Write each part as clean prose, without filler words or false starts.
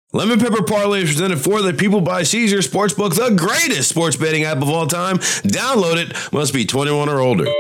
Lemon Pepper Parlay is presented for the people by Caesar Sportsbook, the greatest sports betting app of all time. Download it. Must be 21 or older.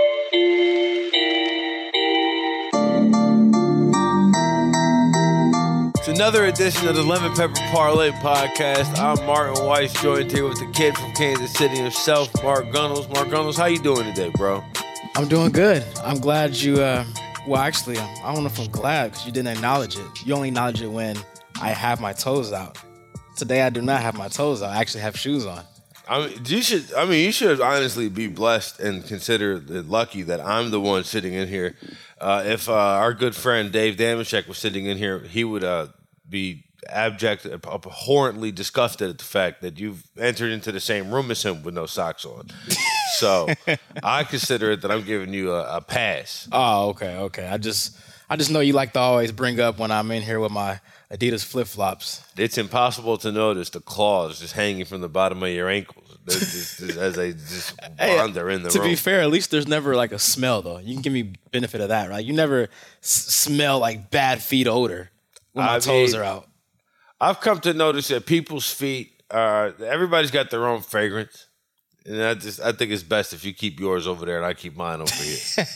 It's another edition of the Lemon Pepper Parlay podcast. I'm Martin Weiss, joined here with the kid from Kansas City himself, Mark Gunnels. Mark Gunnels, how you doing today, bro? I'm doing good. I'm glad you, well, actually, I don't know if I'm glad because you didn't acknowledge it. You only acknowledge it when I have my toes out. Today, I do not have my toes out. I actually have shoes on. You should honestly be blessed and consider it lucky that I'm the one sitting in here. If our good friend Dave Damashek was sitting in here, he would be abhorrently disgusted at the fact that you've entered into the same room as him with no socks on. So I consider it that I'm giving you a pass. Oh, okay. I just know you like to always bring up when I'm in here with my Adidas flip-flops. It's impossible to notice the claws just hanging from the bottom of your ankles as they just wander in the room. To be fair, at least there's never like a smell, though. You can give me benefit of that, right? You never smell like bad feet odor when my toes are out. I've come to notice that people's feet everybody's got their own fragrance. And I think it's best if you keep yours over there and I keep mine over here.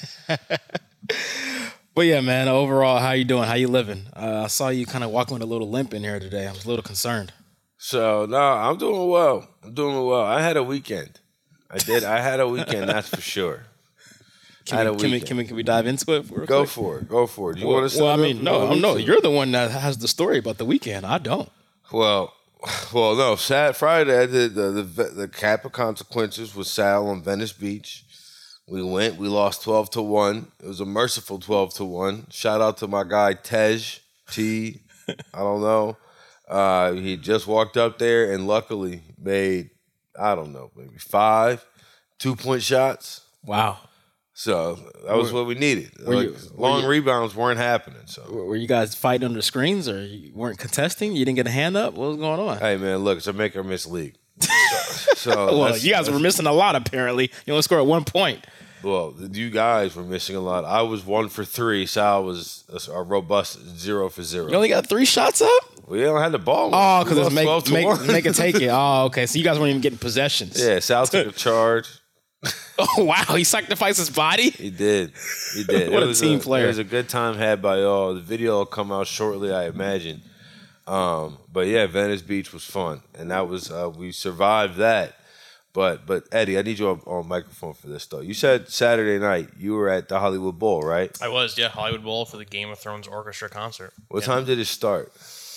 But yeah, man, overall, how you doing? How you living? I saw you kind of walking with a little limp in here today. I was a little concerned. So, no, I'm doing well. I had a weekend. I had a weekend, that's for sure. Can we dive into it? Go for it. Do you want to? Well, I mean, no. You're the one that has the story about the weekend. I don't. Well, no. Friday, I did the Cap of Consequences with Sal on Venice Beach. We lost 12-1. It was a merciful 12-1. Shout out to my guy Tej T. I don't know. He just walked up there and luckily made, I don't know, maybe 5 2-point shots. Wow. So that was what we needed. Long rebounds weren't happening. So were you guys fighting under screens or you weren't contesting? You didn't get a hand up? What was going on? Hey, man, look, it's a make or miss league. Well, you guys were missing a lot, apparently. You only scored 1 point. Well, you guys were missing a lot. I was 1 for 3. Sal was a robust 0 for 0. You only got 3 shots up? We don't have the ball. Oh, because it's make it take it. Oh, okay. So you guys weren't even getting possessions. Yeah, Sal took a charge. Oh, wow. He sacrificed his body? He did. What a team player. It was a good time had by all. The video will come out shortly, I imagine. But yeah, Venice Beach was fun. And that was, we survived that. But Eddie, I need you on microphone for this, though. You said Saturday night you were at the Hollywood Bowl, right? I was, yeah. Hollywood Bowl for the Game of Thrones orchestra concert. What time did it start?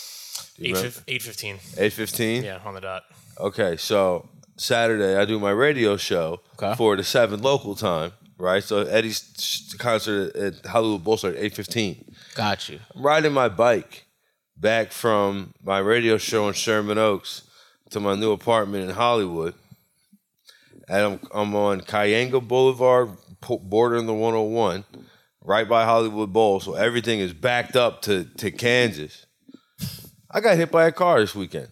8:15. 8:15? Yeah, on the dot. Okay, so Saturday I do my radio show for the 7 local time, right? So Eddie's concert at Hollywood Bowl started at 8:15. Got you. I'm riding my bike back from my radio show in Sherman Oaks to my new apartment in Hollywood. And I'm on Cayanga Boulevard, bordering the 101, right by Hollywood Bowl. So everything is backed up to Kansas. I got hit by a car this weekend.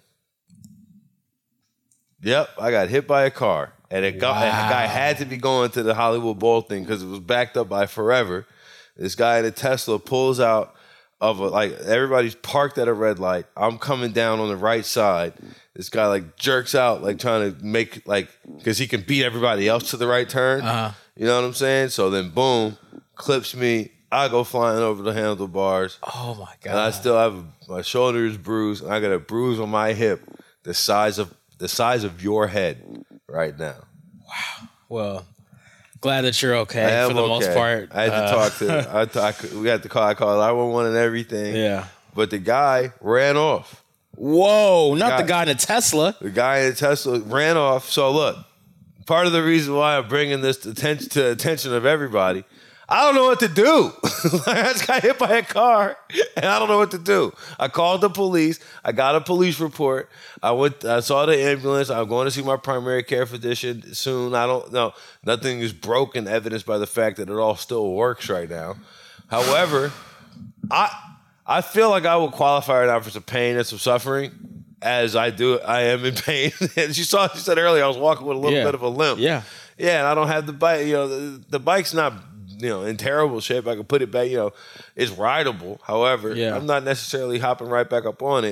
Yep, I got hit by a car. And a guy had to be going to the Hollywood Bowl thing because it was backed up by forever. This guy in a Tesla pulls out of everybody's parked at a red light. I'm coming down on the right side. This guy jerks out trying to make because he can beat everybody else to the right turn. Uh-huh. You know what I'm saying? So then boom, clips me. I go flying over the handlebars. Oh my God. And I still have my shoulder is bruised and I got a bruise on my hip the size of your head right now. Wow. Well, glad that you're okay for the most part. I had to talk to we had to call 911 and everything. Yeah. But the guy ran off. Whoa, not the guy in the Tesla. The guy in the Tesla ran off. So look, part of the reason why I'm bringing this to attention of everybody, I don't know what to do. I just got hit by a car, and I don't know what to do. I called the police. I got a police report. I saw the ambulance. I'm going to see my primary care physician soon. I don't know. Nothing is broken, evidenced by the fact that it all still works right now. However, I feel like I will qualify right now for some pain and some suffering, as I am in pain. And she said earlier I was walking with a little bit of a limp. Yeah. Yeah, and I don't have the bike. The bike's not in terrible shape. I can put it back. It's rideable. However, I'm not necessarily hopping right back up on it.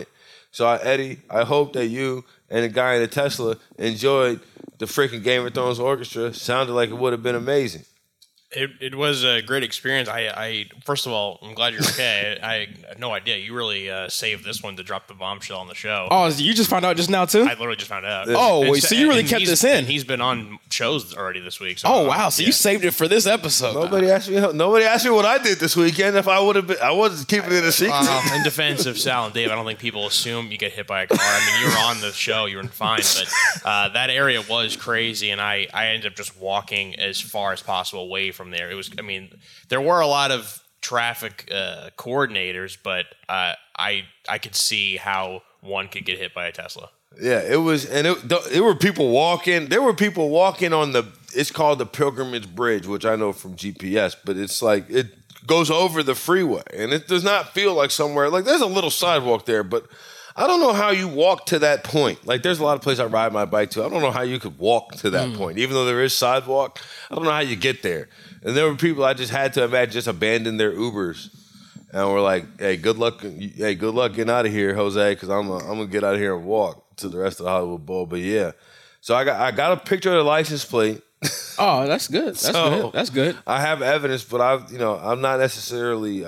So, Eddie, I hope that you and the guy in the Tesla enjoyed the freaking Game of Thrones orchestra. Sounded like it would have been amazing. It was a great experience. I first of all, I'm glad you're okay. I had no idea. You really saved this one to drop the bombshell on the show. Oh, you just found out just now too? I literally just found out. Oh, wait, so you really kept this in? He's been on shows already this week. So Oh, wow. So you saved it for this episode. Nobody asked me what I did this weekend. If I would have been, I wasn't keeping it a secret. In defense of Sal and Dave, I don't think people assume you get hit by a car. I mean, you were on the show, you were fine, but that area was crazy, and I ended up just walking as far as possible away from there. It was, I mean, there were a lot of traffic coordinators, but I could see how one could get hit by a Tesla. Yeah, it was, and there were people walking. There were people walking on it's called the Pilgrimage Bridge, which I know from GPS, but it's like it goes over the freeway, and it does not feel like somewhere, like there's a little sidewalk there, but I don't know how you walk to that point. Like there's a lot of places I ride my bike to. I don't know how you could walk to that point, even though there is sidewalk. I don't know how you get there. And there were people I just had to imagine just abandon their Ubers, and we're like, "Hey, good luck getting out of here, Jose, because I'm gonna get out of here and walk to the rest of the Hollywood Bowl." But yeah, so I got a picture of the license plate. Oh, that's good. That's good. I have evidence, but I'm not necessarily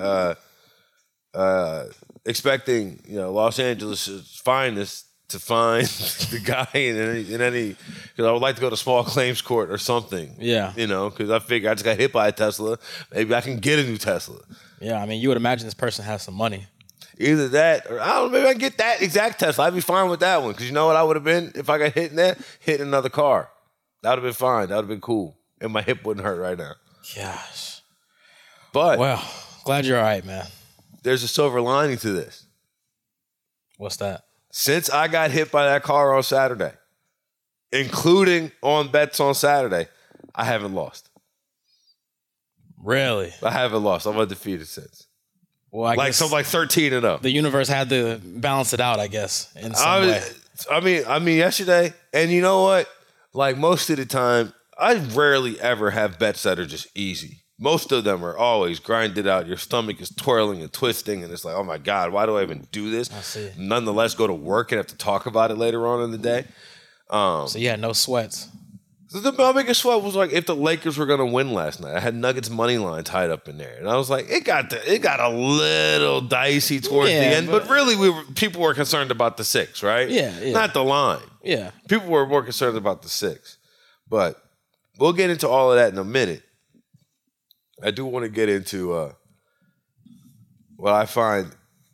expecting Los Angeles' finest to find the guy in any because I would like to go to small claims court or something. Yeah. Because I figure I just got hit by a Tesla. Maybe I can get a new Tesla. Yeah, I mean, you would imagine this person has some money. Either that or I don't know, maybe I can get that exact Tesla. I'd be fine with that one because you know what I would have been if I got hit in that? Hit another car. That would have been fine. That would have been cool. And my hip wouldn't hurt right now. Gosh. But well, glad you're all right, man. There's a silver lining to this. What's that? Since I got hit by that car on Saturday, including on bets on Saturday, I haven't lost. Really? I haven't lost. I'm undefeated since. Well, I guess something like 13-0. The universe had to balance it out, I guess, in some way. I mean, yesterday, and you know what? Like most of the time, I rarely ever have bets that are just easy. Most of them are always grinded out. Your stomach is twirling and twisting, and it's like, oh my God, why do I even do this? I see. Nonetheless, go to work and have to talk about it later on in the day. So yeah, no sweats. My biggest sweat was like if the Lakers were gonna win last night. I had Nuggets money line tied up in there, and I was like, it got a little dicey towards the end, but really people were concerned about the 6, right? Yeah. Not the line. Yeah. People were more concerned about the 6, but we'll get into all of that in a minute. I do want to get into what I find.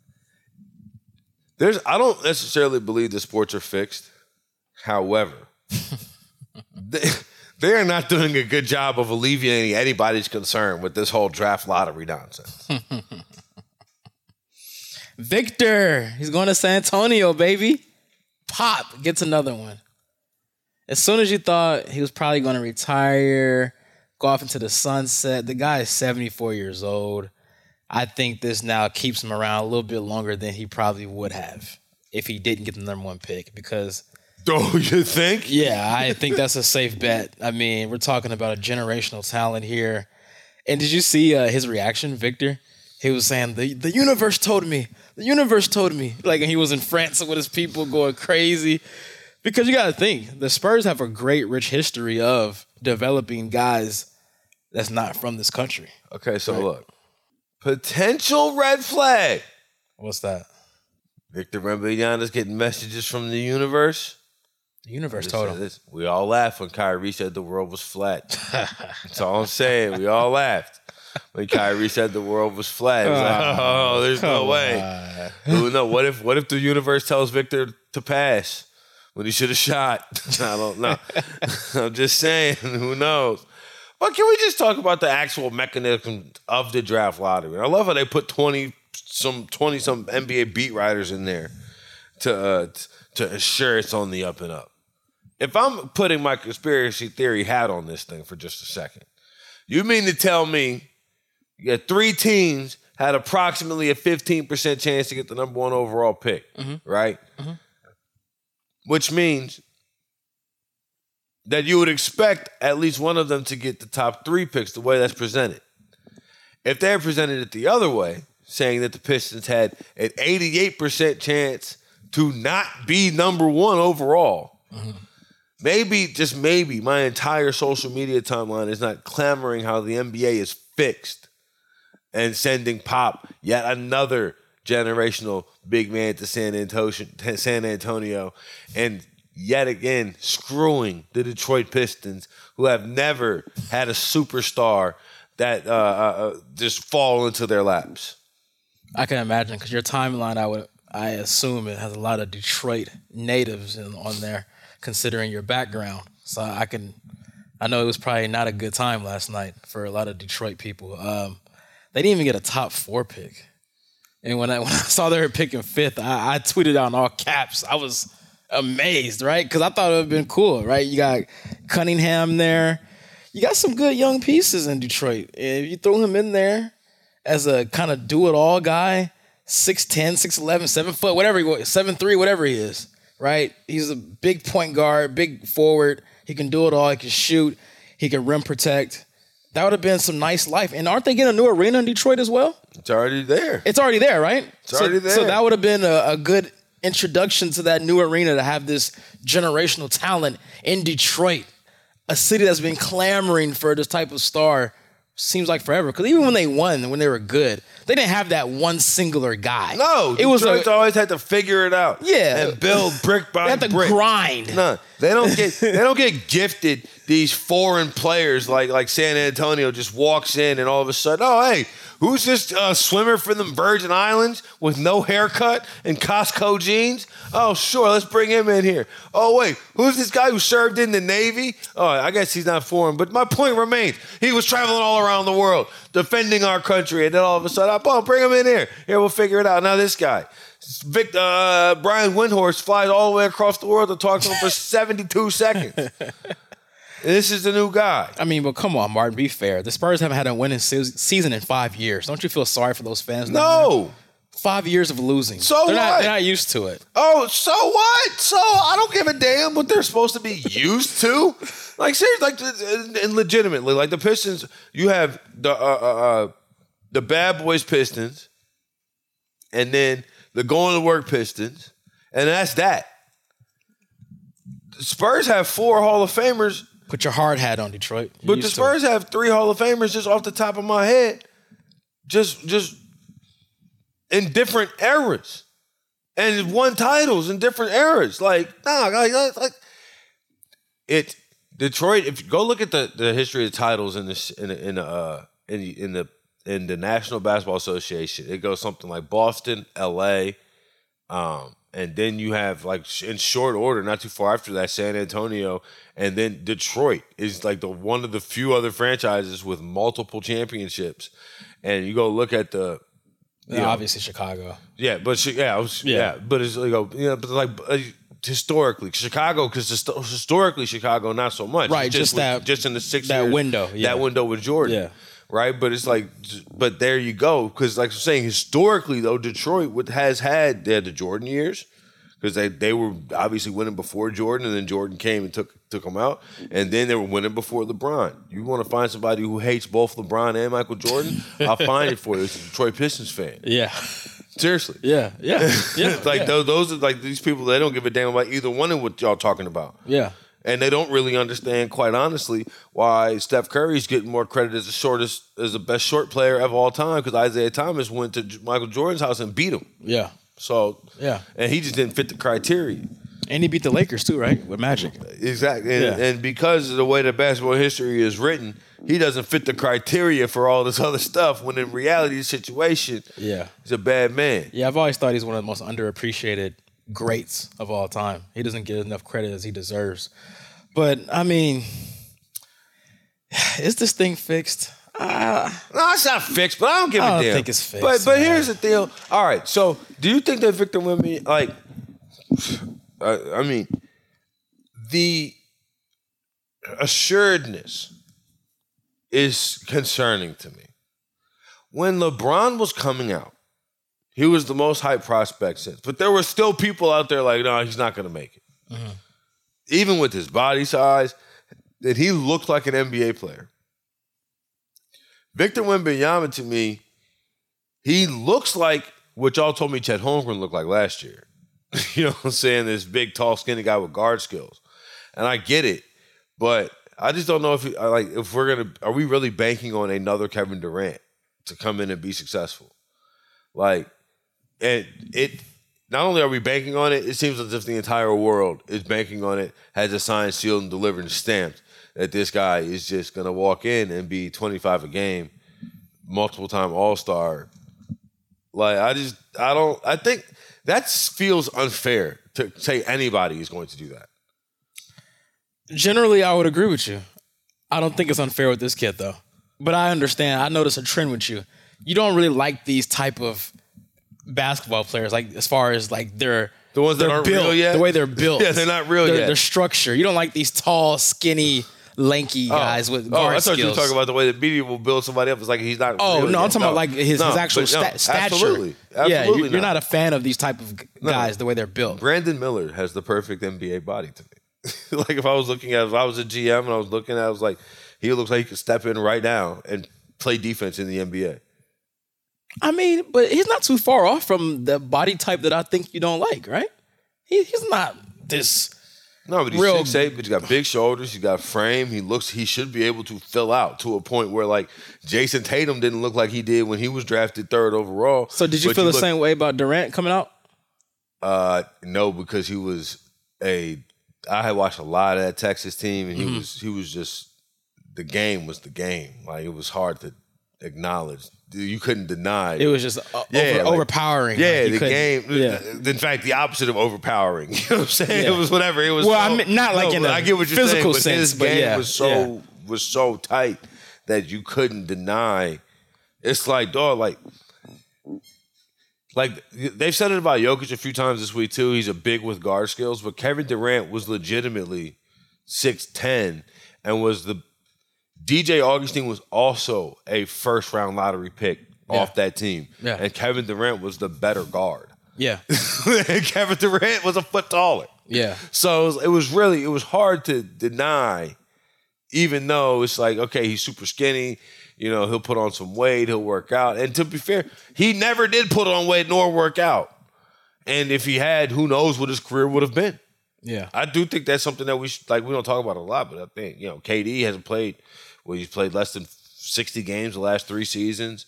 I don't necessarily believe the sports are fixed. However, they are not doing a good job of alleviating anybody's concern with this whole draft lottery nonsense. Victor, he's going to San Antonio, baby. Pop gets another one. As soon as you thought he was probably going to retire, go off into the sunset, the guy is 74 years old. I think this now keeps him around a little bit longer than he probably would have if he didn't get the number 1 pick because... Oh, you think? Yeah, I think that's a safe bet. I mean, we're talking about a generational talent here. And did you see his reaction, Victor? He was saying, the universe told me. The universe told me. Like, and he was in France with his people going crazy. Because you got to think, the Spurs have a great, rich history of developing guys that's not from this country. Okay, so look. Potential red flag. What's that? Victor Wembanyama's getting messages from the universe. The universe told him. We all laughed when Kyrie said the world was flat. That's all I'm saying. We all laughed when Kyrie said the world was flat. It was like, oh, there's no way. Who knows? What if the universe tells Victor to pass when he should have shot? I don't know. I'm just saying. Who knows? But can we just talk about the actual mechanism of the draft lottery? I love how they put 20 some NBA beat writers in there to assure it's on the up and up. If I'm putting my conspiracy theory hat on this thing for just a second, you mean to tell me you got 3 teams had approximately a 15% chance to get the number 1 overall pick, right? Mm-hmm. Which means that you would expect at least one of them to get the top 3 picks the way that's presented. If they're presented it the other way, saying that the Pistons had an 88% chance to not be number one overall. Maybe, just maybe, my entire social media timeline is not clamoring how the NBA is fixed and sending Pop yet another generational big man to San Antonio, and yet again screwing the Detroit Pistons, who have never had a superstar that just fall into their laps. I can imagine, because your timeline, I assume it has a lot of Detroit natives on there, considering your background. So I know it was probably not a good time last night for a lot of Detroit people. They didn't even get a top 4 pick. And when I saw they were picking 5th, I tweeted out in all caps. I was amazed, right? Because I thought it would have been cool, right? You got Cunningham there. You got some good young pieces in Detroit. And if you throw him in there as a kind of do-it-all guy, 6'10", 6'11", 7 foot, whatever 7'3", whatever he is, right? He's a big point guard, big forward. He can do it all. He can shoot. He can rim protect. That would have been some nice life. And aren't they getting a new arena in Detroit as well? It's already there. It's already there, right? It's already there. So that would have been a good introduction to that new arena, to have this generational talent in Detroit, a city that's been clamoring for this type of star, seems like forever. Because even when they won, when they were good, they didn't have that one singular guy. No, Detroit's always had to figure it out. Yeah, and build brick by brick. They have to grind. No, they don't get gifted these foreign players like San Antonio just walks in and all of a sudden, oh hey, who's this swimmer from the Virgin Islands with no haircut and Costco jeans? Oh sure, let's bring him in here. Oh wait, who's this guy who served in the Navy? Oh, I guess he's not foreign, but my point remains. He was traveling all around the world defending our country, and then all of a sudden, bring him in here. Here, we'll figure it out. Now this guy, Brian Windhorst, flies all the way across the world to talk to him for 72 seconds. This is the new guy. I mean, but come on, Martin, be fair. The Spurs haven't had a winning season in 5 years. Don't you feel sorry for those fans? No. 5 years of losing. So they're what? They're not used to it. Oh, so what? So I don't give a damn what they're supposed to be used to. Like seriously, and legitimately, like the Pistons, you have the bad boys Pistons, and then the going to work Pistons, and that's that. The Spurs have 4 Hall of Famers. Put your hard hat on, Detroit. But the Spurs have 3 Hall of Famers just off the top of my head. Just in different eras. And won titles in different eras. Like Detroit, if you go look at the history of titles in the National Basketball Association, it goes something like Boston, LA, and then you have, like, in short order, not too far after that, San Antonio, and then Detroit is like one of the few other franchises with multiple championships. And you go look at obviously Chicago. Yeah, but but it's historically Chicago, because historically Chicago not so much, right? Just in the 6 that years, window, that window with Jordan, yeah. Right, but it's like, but there you go. Because like I'm saying, historically though, Detroit has had the Jordan years, because they were obviously winning before Jordan, and then Jordan came and took them out, and then they were winning before LeBron. You want to find somebody who hates both LeBron and Michael Jordan? I'll find it for you. It's a Detroit Pistons fan. Yeah, seriously. Yeah. Like those are like these people. They don't give a damn about either one of what y'all talking about. Yeah. And they don't really understand, quite honestly, why Steph Curry's getting more credit as the best short player of all time, because Isaiah Thomas went to Michael Jordan's house and beat him. Yeah. So yeah, and he just didn't fit the criteria. And he beat the Lakers too, right? With Magic. Exactly. And because of the way that basketball history is written, he doesn't fit the criteria for all this other stuff, when in reality, the situation, he's a bad man. Yeah, I've always thought he's one of the most underappreciated greats of all time. He doesn't get enough credit as he deserves. But, I mean, is this thing fixed? No, it's not fixed, but I don't give a damn. I don't think it's fixed. But here's the deal. All right, so do you think that Victor Wembanyama, like, I mean, the assuredness is concerning to me. When LeBron was coming out, he was the most hyped prospect since. But there were still people out there like, no, he's not going to make it. Mm-hmm. Even with his body size, that he looked like an NBA player. Victor Wembanyama, to me, he looks like what y'all told me Chet Holmgren looked like last year. You know what I'm saying? This big, tall, skinny guy with guard skills. And I get it, but I just don't know if are we really banking on another Kevin Durant to come in and be successful? Like, and it not only are we banking on it, it seems as if the entire world is banking on it, has a signed, sealed, and delivered and stamped that this guy is just gonna walk in and be 25 a game, multiple time All-Star. Like, I think that feels unfair to say anybody is going to do that. Generally, I would agree with you. I don't think it's unfair with this kid, though. But I understand. I notice a trend with you. You don't really like these type of basketball players, like as far as like the ones that aren't built, real yet. The way they're built. Yeah, they're not real yet. Their structure. You don't like these tall, skinny, lanky guys with guard I thought skills. you were talking about the way the media will build somebody up. It's like he's not. Oh, real no, yet. I'm talking about like his actual stature. Absolutely. Yeah, you're not a fan of these type of guys, the way they're built. Brandon Miller has the perfect NBA body to me. Like if I was a GM and I was looking at it, I was like, he looks like he could step in right now and play defense in the NBA. I mean, but he's not too far off from the body type that I think you don't like, right? He's not this. No, but he's real 6'8", but he's got big shoulders. He's got frame. He should be able to fill out to a point where like Jason Tatum didn't look like he did when he was drafted 3rd overall. So did you feel the same way about Durant coming out? No, because I had watched a lot of that Texas team, and he was just, the game was the game. Like, it was hard to acknowledge. You couldn't deny. It was just overpowering. Yeah, like the game. Yeah. In fact, the opposite of overpowering. You know what I'm saying? Yeah. It was whatever. It was. Well, I mean, not like in a I get what you're physical saying, sense, but his game was so tight that you couldn't deny. It's like, dog, like they've said it about Jokic a few times this week too. He's a big with guard skills, but Kevin Durant was legitimately 6'10" and was the DJ Augustine was also a first-round lottery pick off that team. Yeah. And Kevin Durant was the better guard. Yeah. And Kevin Durant was a foot taller. Yeah. So it was hard to deny, even though it's like, okay, he's super skinny. You know, he'll put on some weight, he'll work out. And to be fair, he never did put on weight nor work out. And if he had, who knows what his career would have been. Yeah. I do think that's something that we don't talk about a lot, but I think, KD hasn't played. Well, he's played less than 60 games the last 3 seasons.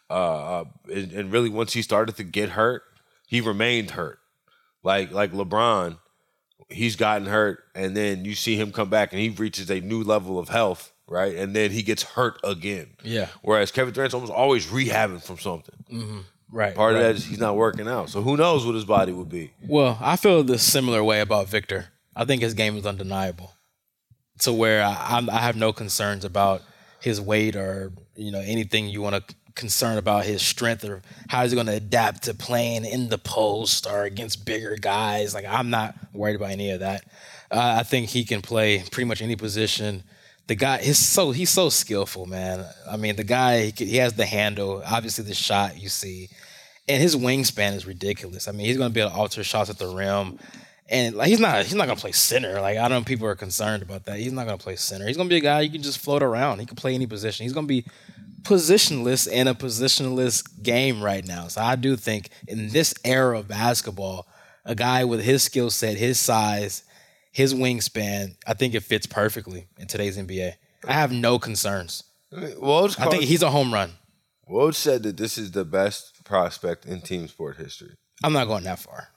And really, once he started to get hurt, he remained hurt. Like LeBron, he's gotten hurt, and then you see him come back, and he reaches a new level of health, right? And then he gets hurt again. Yeah. Whereas Kevin Durant's almost always rehabbing from something. Mm-hmm. Right. Part of that is he's not working out. So who knows what his body would be. Well, I feel the similar way about Victor. I think his game is undeniable. To where I have no concerns about his weight or anything you want to concern about his strength or how he's going to adapt to playing in the post or against bigger guys. Like, I'm not worried about any of that. I think he can play pretty much any position. The guy, he's so skillful, man. I mean, the guy, he has the handle, obviously the shot you see, and his wingspan is ridiculous. I mean, he's going to be able to alter shots at the rim. And like he's not gonna play center. Like, I know people are concerned about that. He's not gonna play center. He's gonna be a guy you can just float around. He can play any position. He's gonna be positionless in a positionless game right now. So I do think in this era of basketball, a guy with his skill set, his size, his wingspan, I think it fits perfectly in today's NBA. I have no concerns. I think he's a home run. Woj said that this is the best prospect in team sport history. I'm not going that far.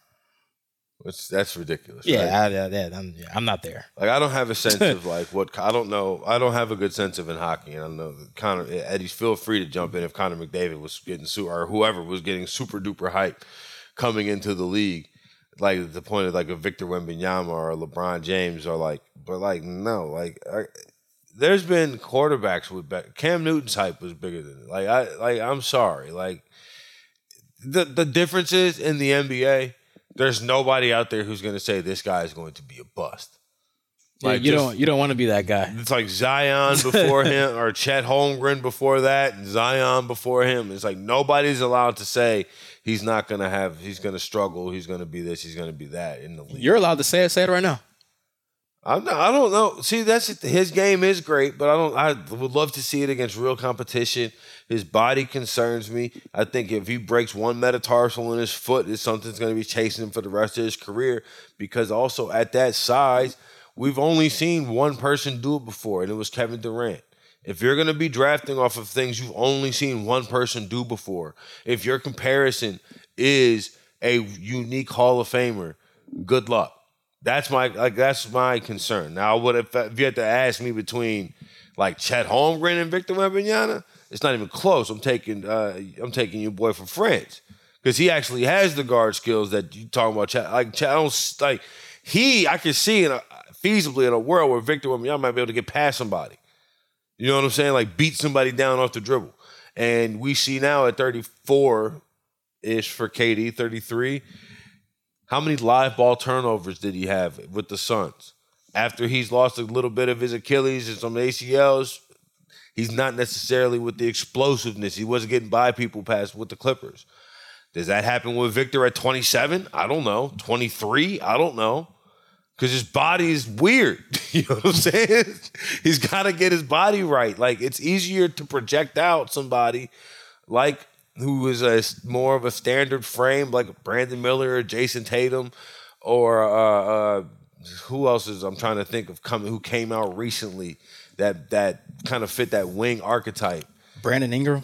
That's ridiculous. Yeah, right? I'm not there. Like, I don't have a sense of like what I don't know. I don't have a good sense of in hockey. I don't know. Eddie, feel free to jump in if Connor McDavid was getting or whoever was getting super duper hype coming into the league, like at the point of like a Victor Wembanyama or a LeBron James or like, but like no, like there's been quarterbacks with Cam Newton's hype was bigger than it. I'm sorry, like the difference is in the NBA. There's nobody out there who's going to say this guy is going to be a bust. Like, you don't want to be that guy. It's like Zion before him or Chet Holmgren before that and Zion before him. It's like nobody's allowed to say he's going to struggle, he's going to be this, he's going to be that in the league. You're allowed to say it right now. I don't know. See, his game is great, but I would love to see it against real competition. His body concerns me. I think if he breaks one metatarsal in his foot, it's something's going to be chasing him for the rest of his career. Because also at that size, we've only seen one person do it before, and it was Kevin Durant. If you're going to be drafting off of things you've only seen one person do before, if your comparison is a unique Hall of Famer, good luck. That's my concern. Now, if you had to ask me between like Chet Holmgren and Victor Wembanyama, it's not even close. I'm taking your boy from France because he actually has the guard skills that you talking about. Chet, I can see feasibly in a world where Victor Wembanyama might be able to get past somebody. You know what I'm saying? Like beat somebody down off the dribble. And we see now at 34-ish for KD, 33. How many live ball turnovers did he have with the Suns? After he's lost a little bit of his Achilles and some ACLs, he's not necessarily with the explosiveness. He wasn't getting by people past with the Clippers. Does that happen with Victor at 27? I don't know. 23? I don't know. Because his body is weird. You know what I'm saying? He's got to get his body right. Like, it's easier to project out somebody like who is more of a standard frame, like Brandon Miller or Jason Tatum, or who else is I'm trying to think of who came out recently that kind of fit that wing archetype. Brandon Ingram,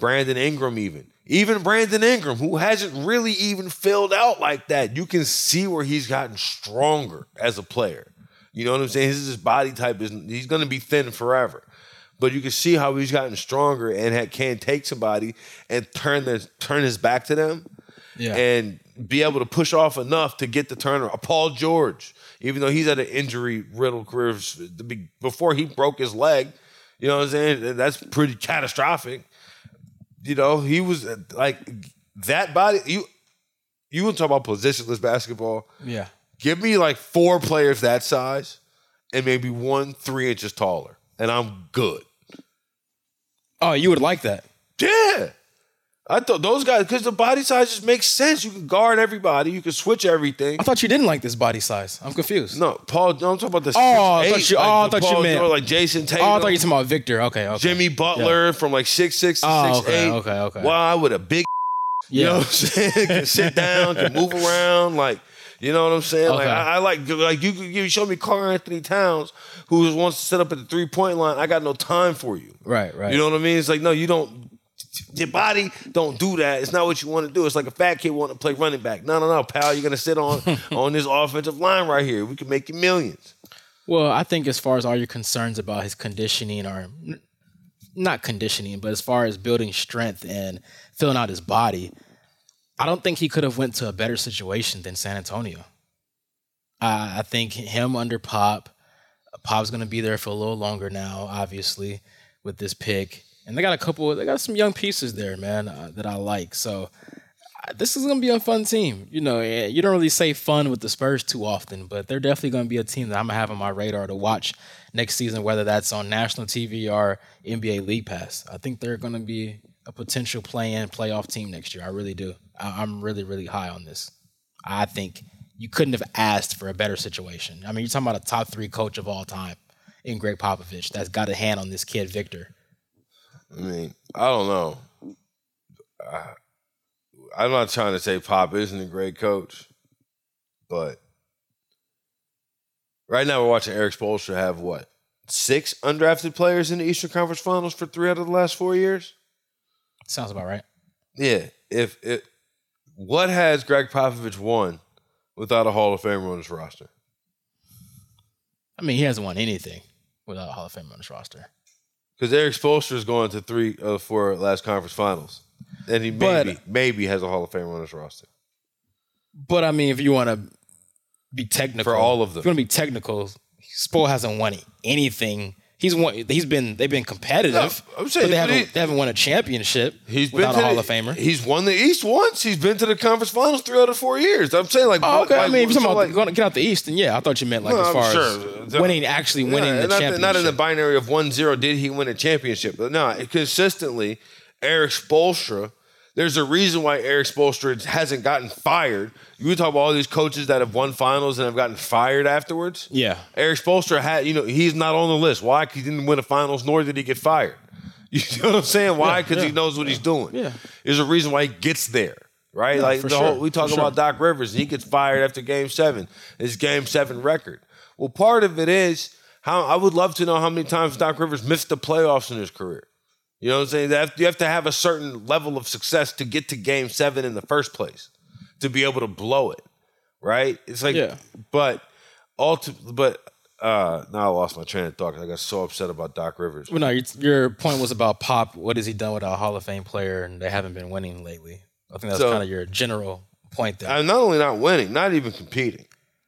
even Brandon Ingram, who hasn't really even filled out like that. You can see where he's gotten stronger as a player. You know what I'm saying? His body type he's going to be thin forever. But you can see how he's gotten stronger and can take somebody and turn his back to them and be able to push off enough to get the turnaround. Paul George, even though he's had an injury-riddled career before he broke his leg, you know what I'm saying? That's pretty catastrophic. You know, he was like that body. You want to talk about positionless basketball? Yeah. Give me like 4 players that size and maybe 1 3 inches taller, and I'm good. Oh, you would like that? Yeah. I thought those guys, because the body size just makes sense. You can guard everybody. You can switch everything. I thought you didn't like this body size. I'm confused. No, Paul, no, I'm talking about the 6'8". I thought you meant like Jason Tatum. Oh, I thought you were talking about Victor. Okay. Jimmy Butler from like 6'6" to 6'8". Okay. Wow, with a big, you know what I'm saying? Can sit down, can move around, like, you know what I'm saying? Okay. Like I like you show me Karl Anthony Towns, who was once set up at the 3-point line. I got no time for you. Right. You know what I mean? It's like, no, you don't. Your body don't do that. It's not what you want to do. It's like a fat kid wanting to play running back. No, pal. You're gonna sit on this offensive line right here. We can make you millions. Well, I think as far as all your concerns about his conditioning, or not conditioning, but as far as building strength and filling out his body, I don't think he could have went to a better situation than San Antonio. I think him under Pop's going to be there for a little longer now, obviously, with this pick. And they got some young pieces there, man, that I like. So this is going to be a fun team. You know, you don't really say fun with the Spurs too often, but they're definitely going to be a team that I'm going to have on my radar to watch next season, whether that's on national TV or NBA League Pass. I think they're going to be a potential play-in, playoff team next year. I really do. I'm really, really high on this. I think you couldn't have asked for a better situation. I mean, you're talking about a top 3 coach of all time in Greg Popovich that's got a hand on this kid, Victor. I mean, I don't know. I'm not trying to say Pop isn't a great coach, but right now we're watching Eric Spoelstra have, 6 undrafted players in the Eastern Conference Finals for 3 out of the last 4 years? Sounds about right. Yeah. What has Greg Popovich won without a Hall of Famer on his roster? I mean, he hasn't won anything without a Hall of Famer on his roster. Because Eric Spoelstra is going to 3 of 4 last conference finals. And he maybe has a Hall of Famer on his roster. But, I mean, if you want to be technical. For all of them. If you want to be technical, Spoel hasn't won anything. They've been competitive. No, I'm saying, but they haven't won a championship without a Hall of Famer. He's won the East once. He's been to the conference finals 3 out of 4 years. I'm saying, like, okay. Like, I mean, if you're talking about going to get out the East, then yeah, I thought you meant as far as winning the championship. Not in the binary of 1-0. Did he win a championship? But no, consistently, Eric Spoelstra. There's a reason why Eric Spoelstra hasn't gotten fired. You talk about all these coaches that have won finals and have gotten fired afterwards. Yeah. Eric Spoelstra he's not on the list. Why? Because he didn't win a finals, nor did he get fired. You know what I'm saying? Why? Because he knows what he's doing. Yeah. There's a reason why he gets there, right? Yeah, like for the sure. whole we talk For about sure. Doc Rivers, and he gets fired after Game 7. His Game 7 record. Well, part of it is how I would love to know how many times Doc Rivers missed the playoffs in his career. You know what I'm saying? You have to have a certain level of success to get to Game 7 in the first place, to be able to blow it, right? It's like, Yeah. now I lost my train of thought 'cause I got so upset about Doc Rivers. Well, no, your point was about Pop. What has he done with a Hall of Fame player, and they haven't been winning lately? I think that's So- kind of your general point there. I'm not only not winning, not even competing.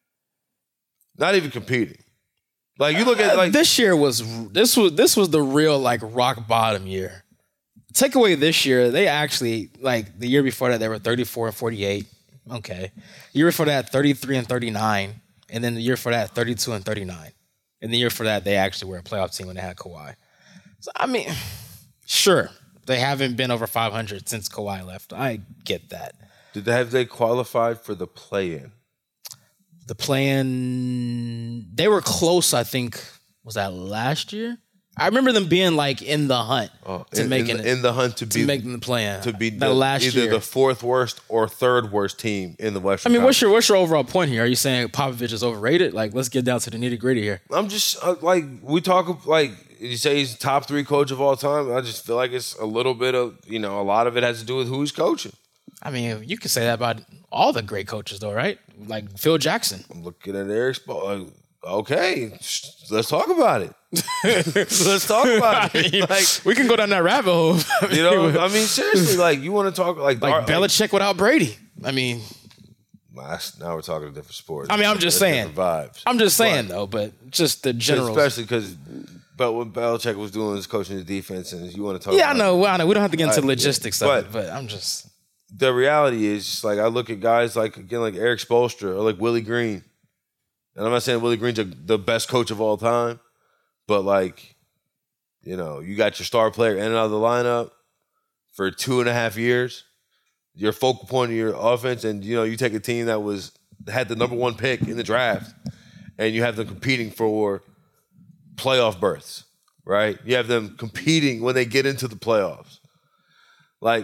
Not even competing. Like you look at like this year was the real like rock bottom year. Take away this year, they actually like the year before that they were 34 and 48. Okay, the year before that 33 and 39, and then the year before that 32 and 39, and the year before that they actually were a playoff team when they had Kawhi. So I mean, sure they haven't been over 500 since Kawhi left. I get that. have they qualified for the play-in? The play-in, they were close, I think. Was that last year? I remember them being like in the hunt to making it. In the hunt to be making the play-in. to be that last either year. the fourth worst or third worst team in the I Western mean, Conference. what's your overall point here? Are you saying Popovich is overrated? Like, let's get down to the nitty-gritty here. I'm just like we talk like you say he's top 3 coach of all time. I just feel like it's a little bit of a lot of it has to do with who he's coaching. I mean, you could say that about all the great coaches, though, right? Like Phil Jackson. I'm looking at Eric Spoelstra. Okay, let's talk about it. Let's talk about it. Like, We can go down that rabbit hole. I mean, seriously, like you want to talk like Belichick without Brady. I mean, now we're talking a different sport. I'm just That's saying. different vibes. I'm just saying, though, but just the general. Especially because, but when Belichick was doing his coaching the defense, and you want to talk. Yeah, I about know. We don't have to get into yeah. logistics of But- it, but I'm just. The reality is, just like I look at guys like Eric Spoelstra or like Willie Green, and I'm not saying Willie Green's the best coach of all time, but like, you got your star player in and out of the lineup for 2.5 years, your focal point of your offense, and you take a team that had the number 1 pick in the draft, and you have them competing for playoff berths, right? You have them competing when they get into the playoffs, like.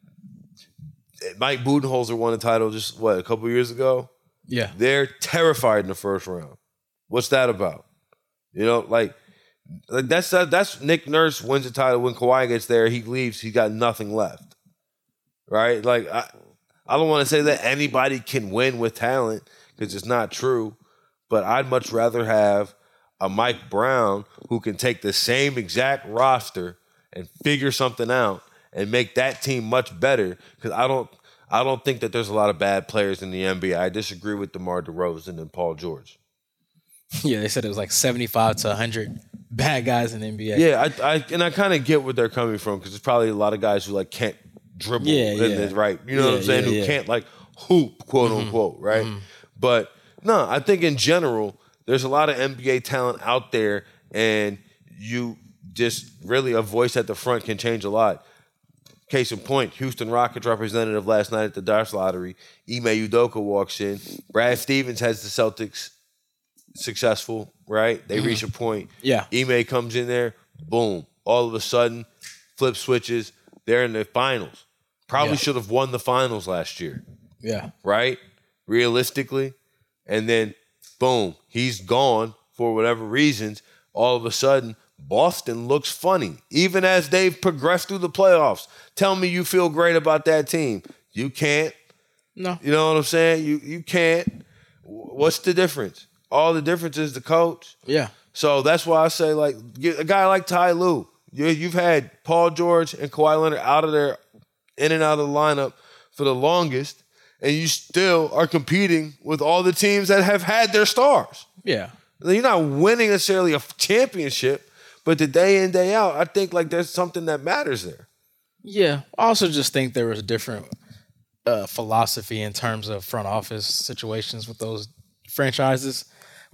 Mike Budenholzer won the title just a couple years ago. Yeah. They're terrified in the first round. What's that about? Like that's Nick Nurse wins the title. When Kawhi gets there, he leaves. He got nothing left. Right? Like I don't want to say that anybody can win with talent because it's not true. But I'd much rather have a Mike Brown who can take the same exact roster and figure something out and make that team much better. Because I don't think that there's a lot of bad players in the NBA. I disagree with DeMar DeRozan and Paul George. Yeah, they said it was like 75 to 100 bad guys in the NBA. Yeah, I kind of get where they're coming from because there's probably a lot of guys who like can't dribble. Right? You know what I'm saying? Who can't like hoop, quote unquote, right? But no, I think in general there's a lot of NBA talent out there, and you just really a voice at the front can change a lot. Case in point, Houston Rockets representative last night at the Darts Lottery, Ime Udoka walks in. Brad Stevens has the Celtics successful, right? They reach a point. Yeah. Ime comes in there, boom. All of a sudden, flip switches. They're in the finals. Probably should have won the finals last year, Yeah. right? Realistically. And then, boom, he's gone for whatever reasons. All of a sudden, Boston looks funny, even as they've progressed through the playoffs. Tell me you feel great about that team. You can't. No. You know what I'm saying? You can't. What's the difference? All the difference is the coach. Yeah. So that's why I say, like, a guy like Ty Lue, you've had Paul George and Kawhi Leonard in and out of the lineup for the longest, and you still are competing with all the teams that have had their stars. Yeah. You're not winning necessarily a championship, but the day in, day out, I think like there's something that matters there. Yeah. I also just think there was a different philosophy in terms of front office situations with those franchises,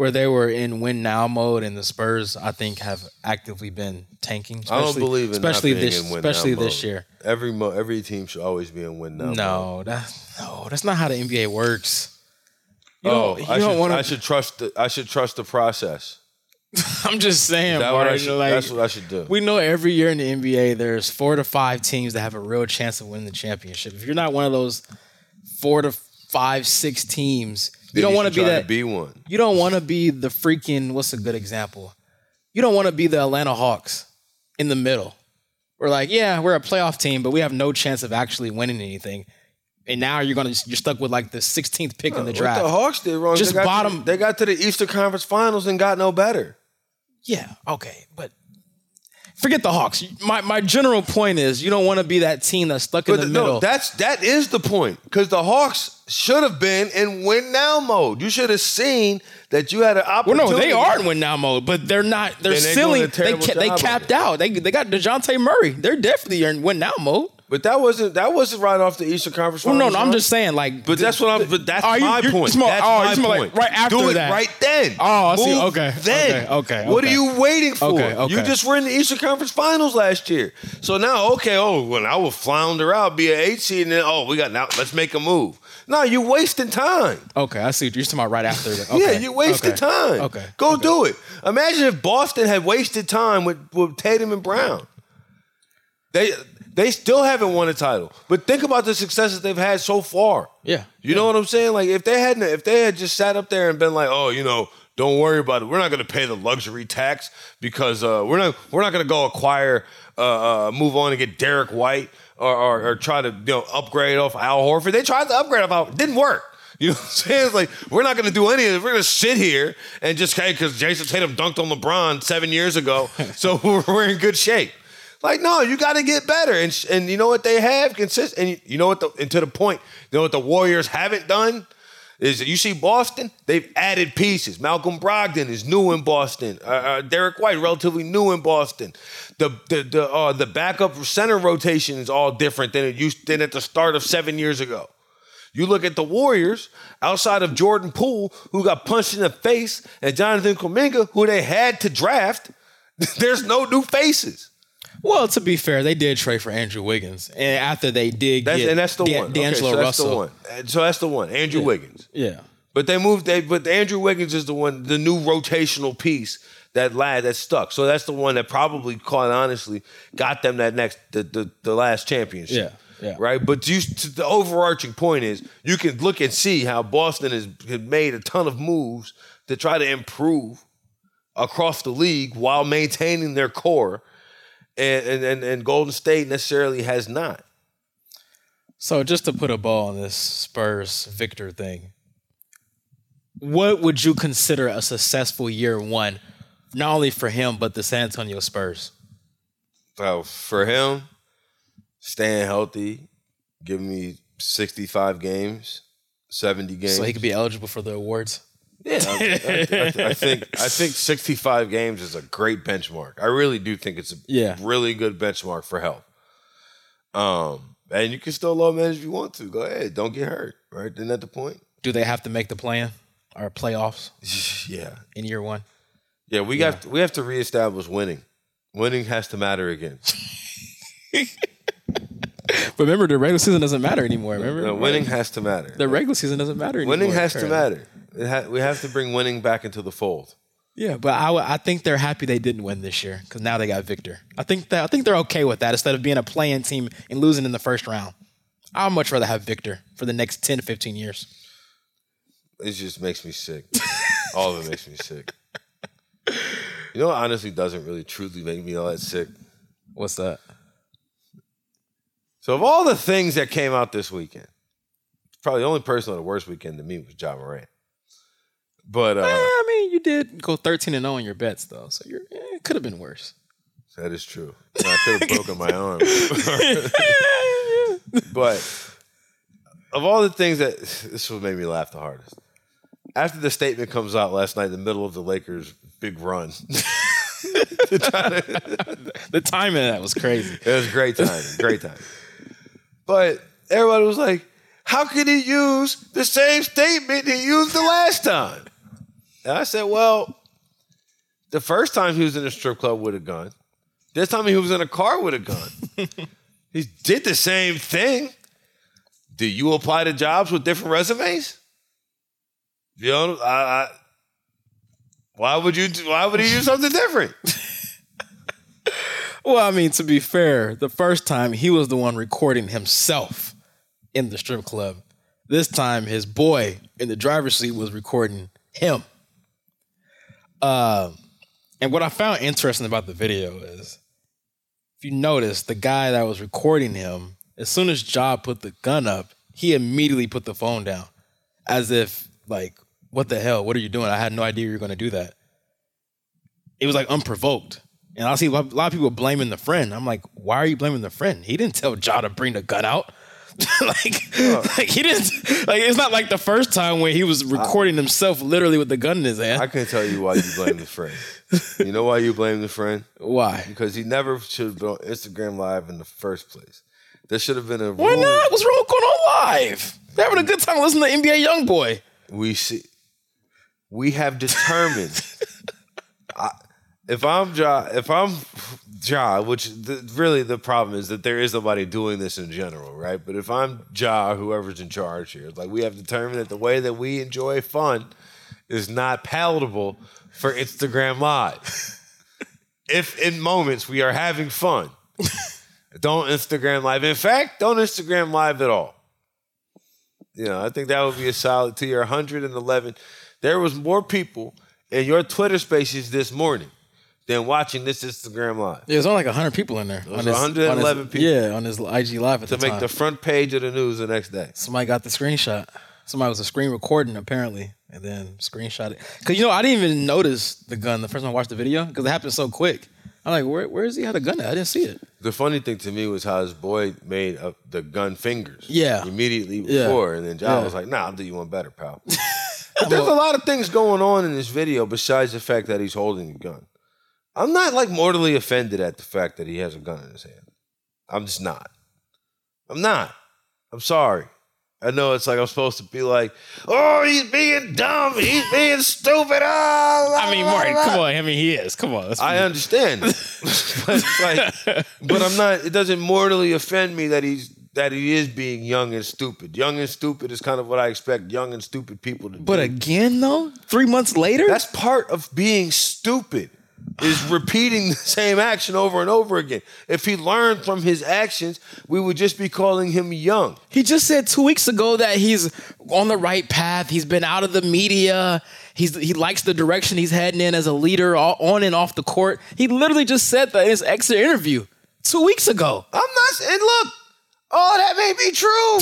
where they were in win now mode, and the Spurs, I think, have actively been tanking. I don't believe in especially not being this, in win especially now this mode. year. Every team should always be in win now. mode. That's not how the NBA works. I should trust the process. I'm just saying, That's what I should do. We know every year in the NBA, there's 4 to 5 teams that have a real chance of winning the championship. If you're not one of those 4 to 5, 6 teams, you don't want to be that. Be one. You don't want to be the freaking. What's a good example? You don't want to be the Atlanta Hawks in the middle. We're like, yeah, we're a playoff team, but we have no chance of actually winning anything. And now you're stuck with like the 16th pick in the draft. What the Hawks did wrong. Just bottom. They got to the Eastern Conference Finals and got no better. Yeah, okay, but forget the Hawks. My general point is you don't want to be that team that's stuck in the middle. That is the point, because the Hawks should have been in win now mode. You should have seen that you had an opportunity. Well, no, they are in win now mode, but they're not. They're ceiling. They capped out. They got DeJounte Murray. They're definitely in win now mode. But that wasn't right off the Eastern Conference Finals. Well, no, I'm just saying, like. But that's my point. That's my point. Like right after Do it that. right then. Oh, I see. Move Okay. Then. Okay. What are you waiting for? Okay. You just were in the Eastern Conference Finals last year. So now, when I will flounder out, be an 8 seed, and then let's make a move. No, you're wasting time. Okay, I see what you're talking about right after that. Okay. Yeah, you're wasting time. Okay. Go do it. Imagine if Boston had wasted time with Tatum and Brown. They still haven't won a title. But think about the successes they've had so far. Yeah. You know what I'm saying? Like if they had just sat up there and been like, don't worry about it. We're not going to pay the luxury tax because we're not going to go acquire move on and get Derek White or try to upgrade off Al Horford. They tried to upgrade off Al Horford. Didn't work. You know what I'm saying? It's like, we're not going to do any of it. We're going to sit here and just, because Jason Tatum dunked on LeBron 7 years ago, so we're in good shape. Like, no, you got to get better. And you know what they have? And you know what? And to the point, you know what the Warriors haven't done? Is that you see Boston, they've added pieces. Malcolm Brogdon is new in Boston. Derek White, relatively new in Boston. The backup center rotation is all different than at the start of 7 years ago. You look at the Warriors, outside of Jordan Poole, who got punched in the face, and Jonathan Kuminga, who they had to draft, there's no new faces. Well, to be fair, they did trade for Andrew Wiggins, and after they did that's the one. D'Angelo Russell. So that's the one, Andrew Wiggins. Yeah. But but Andrew Wiggins is the one, the new rotational piece that stuck. So that's the one that probably, quite honestly, got them the last championship. Yeah. Right? But the overarching point is you can look and see how Boston has made a ton of moves to try to improve across the league while maintaining their core. And Golden State necessarily has not. So just to put a ball on this Spurs Victor thing, what would you consider a successful year one, not only for him, but the San Antonio Spurs? Well, for him, staying healthy, giving me 65 games, 70 games. So he could be eligible for the awards? Yeah, I think 65 games is a great benchmark. I really do think it's a really good benchmark for health. And you can still low manage if you want to. Go ahead, don't get hurt. Right? Isn't that the point? Do they have to make the plan or playoffs? Yeah, in year one. Yeah, we have to reestablish winning. Winning has to matter again. But remember, the regular season doesn't matter anymore. Remember, no, winning has to matter. The regular season doesn't matter anymore. Winning has to matter. We have to bring winning back into the fold. Yeah, but I think they're happy they didn't win this year because now they got Victor. I think they're okay with that instead of being a play-in team and losing in the first round. I'd much rather have Victor for the next 10 to 15 years. It just makes me sick. All of it makes me sick. You know what honestly doesn't really truly make me all that sick? What's that? So of all the things that came out this weekend, probably the only person on the worst weekend to me was Ja Morant. But I mean, you did go 13-0 in your bets, though, so it could have been worse. That is true. I could have broken my arm. But of all the things this would make me laugh the hardest. After the statement comes out last night in the middle of the Lakers' big run. The timing of that was crazy. It was great timing. Great timing. But everybody was like, how could he use the same statement he used the last time? And I said, well, the first time he was in a strip club with a gun, this time he was in a car with a gun. He did the same thing. Do you apply to jobs with different resumes? You know, why would he do something different? Well, I mean, to be fair, the first time he was the one recording himself in the strip club. This time, his boy in the driver's seat was recording him. And what I found interesting about the video is, if you notice, the guy that was recording him, as soon as Ja put the gun up, he immediately put the phone down, as if, like, what the hell? What are you doing? I had no idea you were going to do that. It was like unprovoked. And I see a lot of people blaming the friend. I'm like, why are you blaming the friend? He didn't tell Ja to bring the gun out. like he didn't. Like, it's not like the first time where he was recording himself literally with the gun in his hand. I can tell you why you blame the friend. You know why you blame the friend? Why? Because he never should have been on Instagram Live in the first place. There should have been a rule. Why not? What's wrong with going on live? They're having a good time listening to NBA YoungBoy. We have determined. If I'm Ja, which really the problem is that there is nobody doing this in general, right? But if I'm Ja, whoever's in charge here, like, we have determined that the way that we enjoy fun is not palatable for Instagram Live. If in moments we are having fun, don't Instagram Live. In fact, don't Instagram Live at all. You know, I think that would be a solid to your 111. There was more people in your Twitter spaces this morning than watching this Instagram Live. Yeah, there's only like 100 people in there. There's 111 people. Yeah, on his IG Live at the time. To make the front page of the news the next day. Somebody got the screenshot. Somebody was a screen recording, apparently, and then screenshot it. Because, you know, I didn't even notice the gun the first time I watched the video because it happened so quick. I'm like, where is he had a gun at? I didn't see it. The funny thing to me was how his boy made the gun fingers. Yeah. Immediately before. Yeah. And then John was like, nah, I'll do you one better, pal. But there's a lot of things going on in this video besides the fact that he's holding a gun. I'm not, like, mortally offended at the fact that he has a gun in his hand. I'm just not. I'm not. I'm sorry. I know it's like I'm supposed to be like, oh, he's being dumb. He's being stupid. Oh, I mean, Martin, come on. I mean, he is. Come on. I understand. but it's like, but I'm not, it doesn't mortally offend me that he is being young and stupid. Young and stupid is kind of what I expect young and stupid people to do. But again, though, 3 months later? That's part of being stupid. Is repeating the same action over and over again. If he learned from his actions, we would just be calling him young. He just said 2 weeks ago that he's on the right path. He's been out of the media. He likes the direction he's heading in as a leader on and off the court. He literally just said that in his exit interview 2 weeks ago. I'm not, and look, that may be true.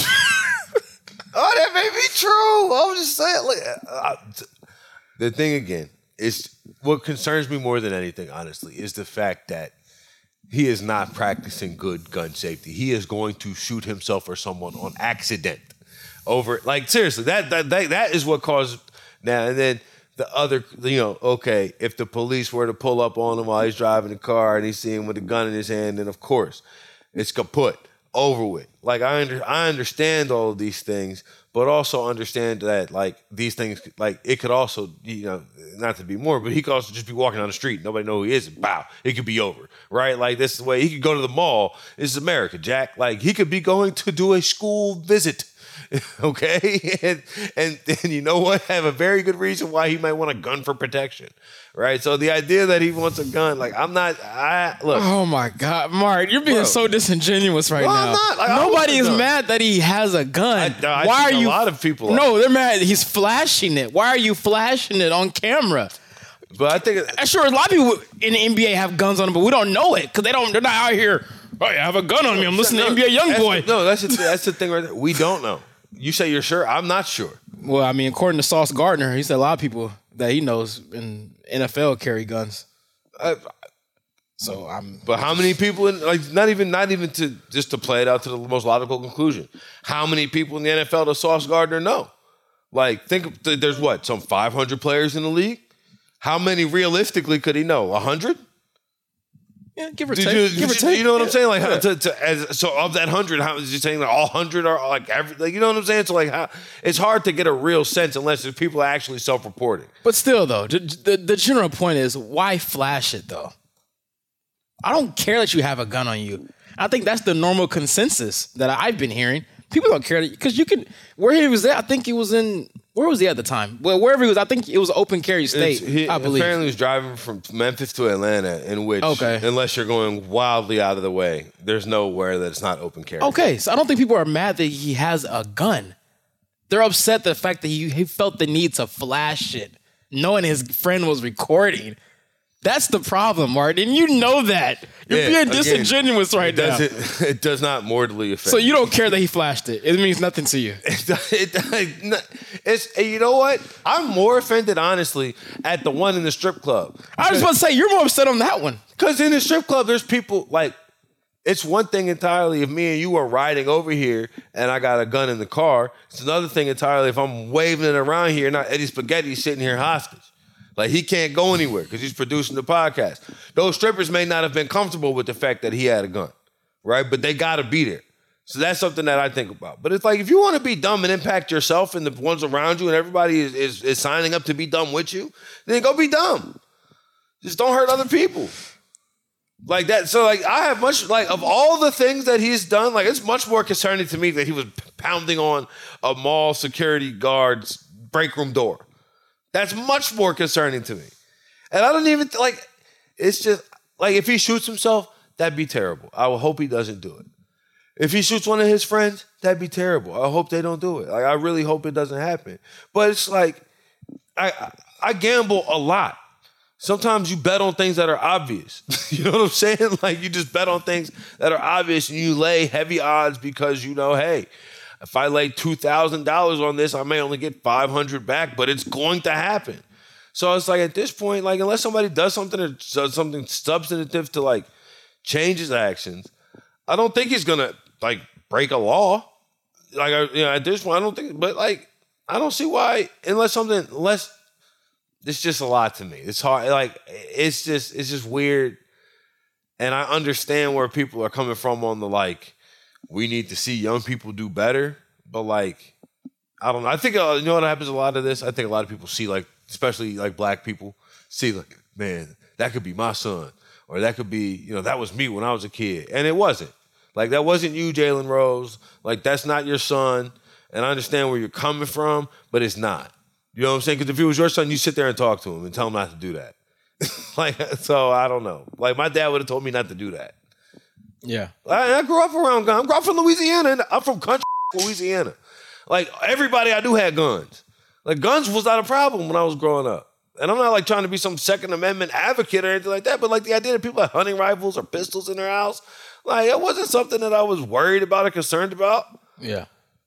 That may be true. I'm just saying. Look, the thing again is, what concerns me more than anything, honestly, is the fact that he is not practicing good gun safety. He is going to shoot himself or someone on accident. Seriously, that is what caused now. And then the other, okay, if the police were to pull up on him while he's driving the car and he's seeing him with a gun in his hand, then of course it's kaput, over with. Like, I understand all of these things, but also understand that, like, these things, like, it could also, not to be more, but he could also just be walking down the street. Nobody know who he is. And bow, it could be over, right? Like, this is the way he could go to the mall. This is America, Jack. Like, he could be going to do a school visit, okay? And you know what? Have a very good reason why he might want a gun for protection, right? So the idea that he wants a gun, like, look. Oh my God, Mark, you're being so disingenuous right now. I'm not. Like, nobody is mad that he has a gun. Why are you? A lot of people. No, they're mad. He's flashing it. Why are you flashing it on camera? But I think sure, a lot of people in the NBA have guns on them, but we don't know it because they're not out here. Oh, I have a gun on me. I'm listening to NBA YoungBoy. No, that's the thing right there. We don't know. You say you're sure. I'm not sure. Well, I mean, according to Sauce Gardner, he said a lot of people that he knows in NFL carry guns. But how many people not even to just to play it out to the most logical conclusion? How many people in the NFL does Sauce Gardner know? Like, there's some 500 players in the league. How many realistically could he know? 100? Yeah, give or Did take. you, Give or take. you know what I'm saying? Like, so of that 100, how is you saying like all 100 are like every? Like, you know what I'm saying? So like, how it's hard to get a real sense unless there's people actually self-reporting. But still, though, the general point is, why flash it, though? I don't care that you have a gun on you. I think that's the normal consensus that I've been hearing. People don't care because you can. Where he was at, I think he was in. Where was he at the time? Well, wherever he was, I think it was open carry state. I believe. Apparently, he was driving from Memphis to Atlanta, in which, unless you're going wildly out of the way, there's nowhere that it's not open carry. Okay, so I don't think people are mad that he has a gun. They're upset the fact that he felt the need to flash it, knowing his friend was recording. That's the problem, Martin. You know that. You're being disingenuous right now. It does not mortally affect. So you don't care that he flashed it. It means nothing to you. It's you know what? I'm more offended, honestly, at the one in the strip club. I was about to say, you're more upset on that one. Because in the strip club, there's people, like, it's one thing entirely if me and you are riding over here and I got a gun in the car. It's another thing entirely if I'm waving it around here and not Eddie Spaghetti sitting here hostage. Like, he can't go anywhere because he's producing the podcast. Those strippers may not have been comfortable with the fact that he had a gun, right? But they got to be there. So that's something that I think about. But it's like, if you want to be dumb and impact yourself and the ones around you and everybody is signing up to be dumb with you, then go be dumb. Just don't hurt other people. Like that. So, like, I have much, like, of all the things that he's done, like, it's much more concerning to me that he was pounding on a mall security guard's break room door. That's much more concerning to me. And I don't even, like, it's just, like, if he shoots himself, that'd be terrible. I will hope he doesn't do it. If he shoots one of his friends, that'd be terrible. I hope they don't do it. Like, I really hope it doesn't happen. But it's like, I gamble a lot. Sometimes you bet on things that are obvious. You know what I'm saying? Like, you just bet on things that are obvious and you lay heavy odds because you know, hey, if I lay $2,000 on this, I may only get $500 back, but it's going to happen. So it's like, at this point, like, unless somebody does something or does something substantive to, like, change his actions, I don't think he's gonna, like, break a law. Like, at this point, I don't think. But, like, I don't see why, unless it's just a lot to me. It's hard. Like, it's just weird, and I understand where people are coming from on the, like, we need to see young people do better, but, like, I don't know. I think, you know what happens a lot of this? I think a lot of people see, like, especially, like, black people, see, like, man, that could be my son. Or that could be, you know, that was me when I was a kid. And it wasn't. Like, that wasn't you, Jalen Rose. Like, that's not your son. And I understand where you're coming from, but it's not. You know what I'm saying? Because if it was your son, you sit there and talk to him and tell him not to do that. Like, so I don't know. Like, my dad would have told me not to do that. Yeah. I grew up around guns. I grew up from Louisiana, and I'm from country Louisiana. Like, everybody I knew had guns. Like, guns was not a problem when I was growing up. And I'm not, like, trying to be some Second Amendment advocate or anything like that, but, like, the idea that people have hunting rifles or pistols in their house, like, it wasn't something that I was worried about or concerned about. Yeah.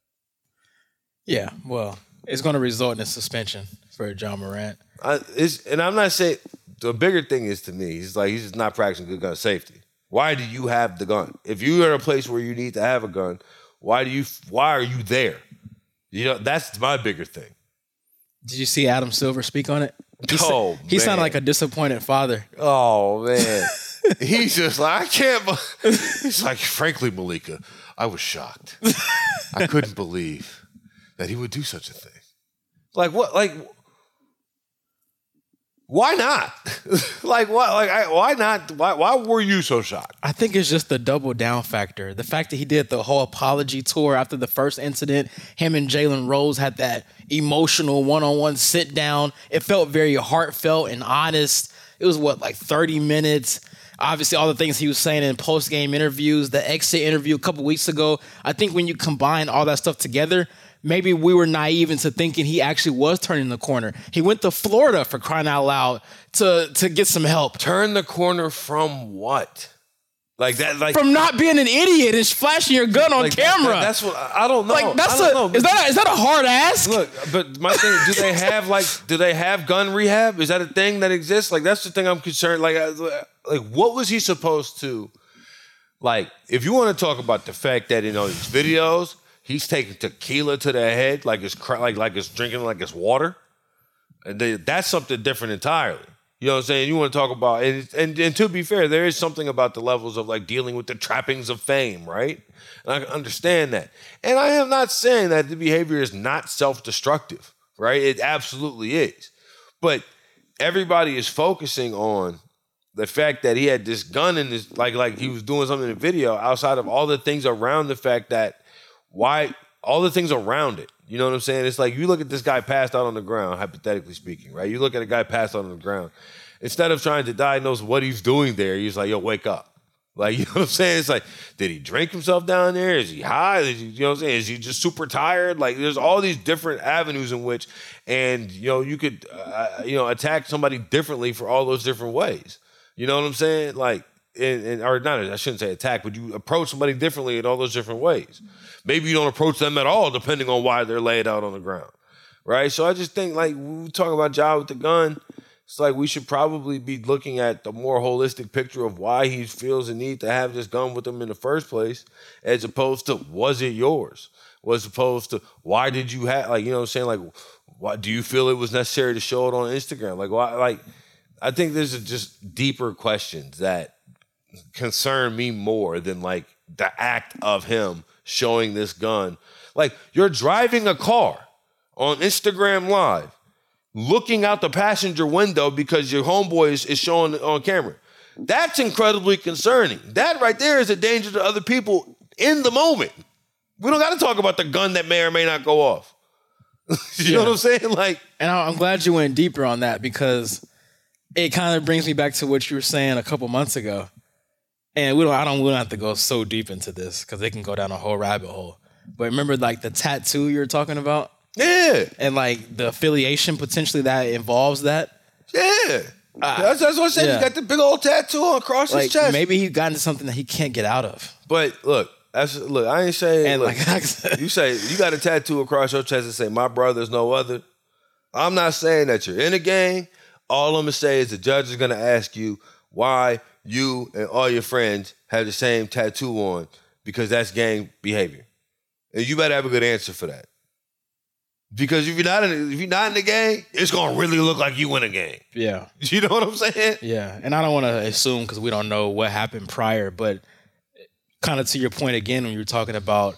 Yeah, well, it's going to result in a suspension for John Morant. And I'm not saying, the bigger thing is to me, he's just not practicing good gun safety. Why do you have the gun? If you're in a place where you need to have a gun, why are you there? You know, that's my bigger thing. Did you see Adam Silver speak on it? He Man. sounded like a disappointed father. Oh, man. He's just like, I can't. He's like, frankly, Malika, I was shocked. I couldn't believe that he would do such a thing. Like, what? Like, why not? Like, what? Like, why not? Why were you so shocked? I think it's just the double down factor. The fact that he did the whole apology tour after the first incident, him and Jalen Rose had that emotional one-on-one sit down. It felt very heartfelt and honest. It was, like 30 minutes. Obviously, all the things he was saying in post-game interviews, the exit interview a couple weeks ago. I think when you combine all that stuff together, maybe we were naive into thinking he actually was turning the corner. He went to Florida, for crying out loud, to get some help. Turn the corner from what? Like that, like from not being an idiot and flashing your gun on camera. That's what I don't know. Like that's is that a hard ask? Look, but my thing, do they have gun rehab? Is that a thing that exists? Like that's the thing I'm concerned. Like what was he supposed to? Like, if you want to talk about the fact that these videos, he's taking tequila to the head like it's like it's drinking like it's water, and that's something different entirely. You know what I'm saying? You want to talk about, and to be fair, there is something about the levels of like dealing with the trappings of fame, right? And I can understand that. And I am not saying that the behavior is not self-destructive, right? It absolutely is. But everybody is focusing on the fact that he had this gun in his, like he was doing something in the video outside of all the things around the fact that all the things around it. You know what I'm saying? It's like you look at this guy passed out on the ground, hypothetically speaking, right? You look at a guy passed out on the ground. Instead of trying to diagnose what he's doing there, he's like, yo, wake up. Like, you know what I'm saying? It's like, did he drink himself down there? Is he high? You know what I'm saying? Is he just super tired? Like, there's all these different avenues in which, and, you know, you could, attack somebody differently for all those different ways. You know what I'm saying? Like, or not, I shouldn't say attack, but you approach somebody differently in all those different ways. Maybe you don't approach them at all, depending on why they're laid out on the ground, right? So I just think, like, when we talk about Ja with the gun, it's like we should probably be looking at the more holistic picture of why he feels the need to have this gun with him in the first place, as opposed to, was it yours? Was opposed to, why did you have, like, you know what I'm saying? Like, why do you feel it was necessary to show it on Instagram? Like, why? Like, I think there's just deeper questions that concern me more than like the act of him showing this gun. Like, you're driving a car on Instagram Live, looking out the passenger window because your homeboy is showing it on camera. That's incredibly concerning. That right there is a danger to other people in the moment. We don't got to talk about the gun that may or may not go off. You know what I'm saying? Like, and I'm glad you went deeper on that, because it kind of brings me back to what you were saying a couple months ago. And we don't have to go so deep into this because they can go down a whole rabbit hole. But remember, like, the tattoo you were talking about? Yeah. And like the affiliation potentially that involves that? Yeah. That's what I said. Yeah. He's got the big old tattoo across his chest. Maybe he got into something that he can't get out of. But look, I ain't saying, And look, you say you got a tattoo across your chest and say, my brother's no other. I'm not saying that you're in a gang. All I'm going to say is the judge is going to ask you why you and all your friends have the same tattoo on, because that's gang behavior. And you better have a good answer for that. Because if you're not in the gang, it's going to really look like you in a gang. Yeah. You know what I'm saying? Yeah. And I don't want to assume because we don't know what happened prior, but kind of to your point again, when you were talking about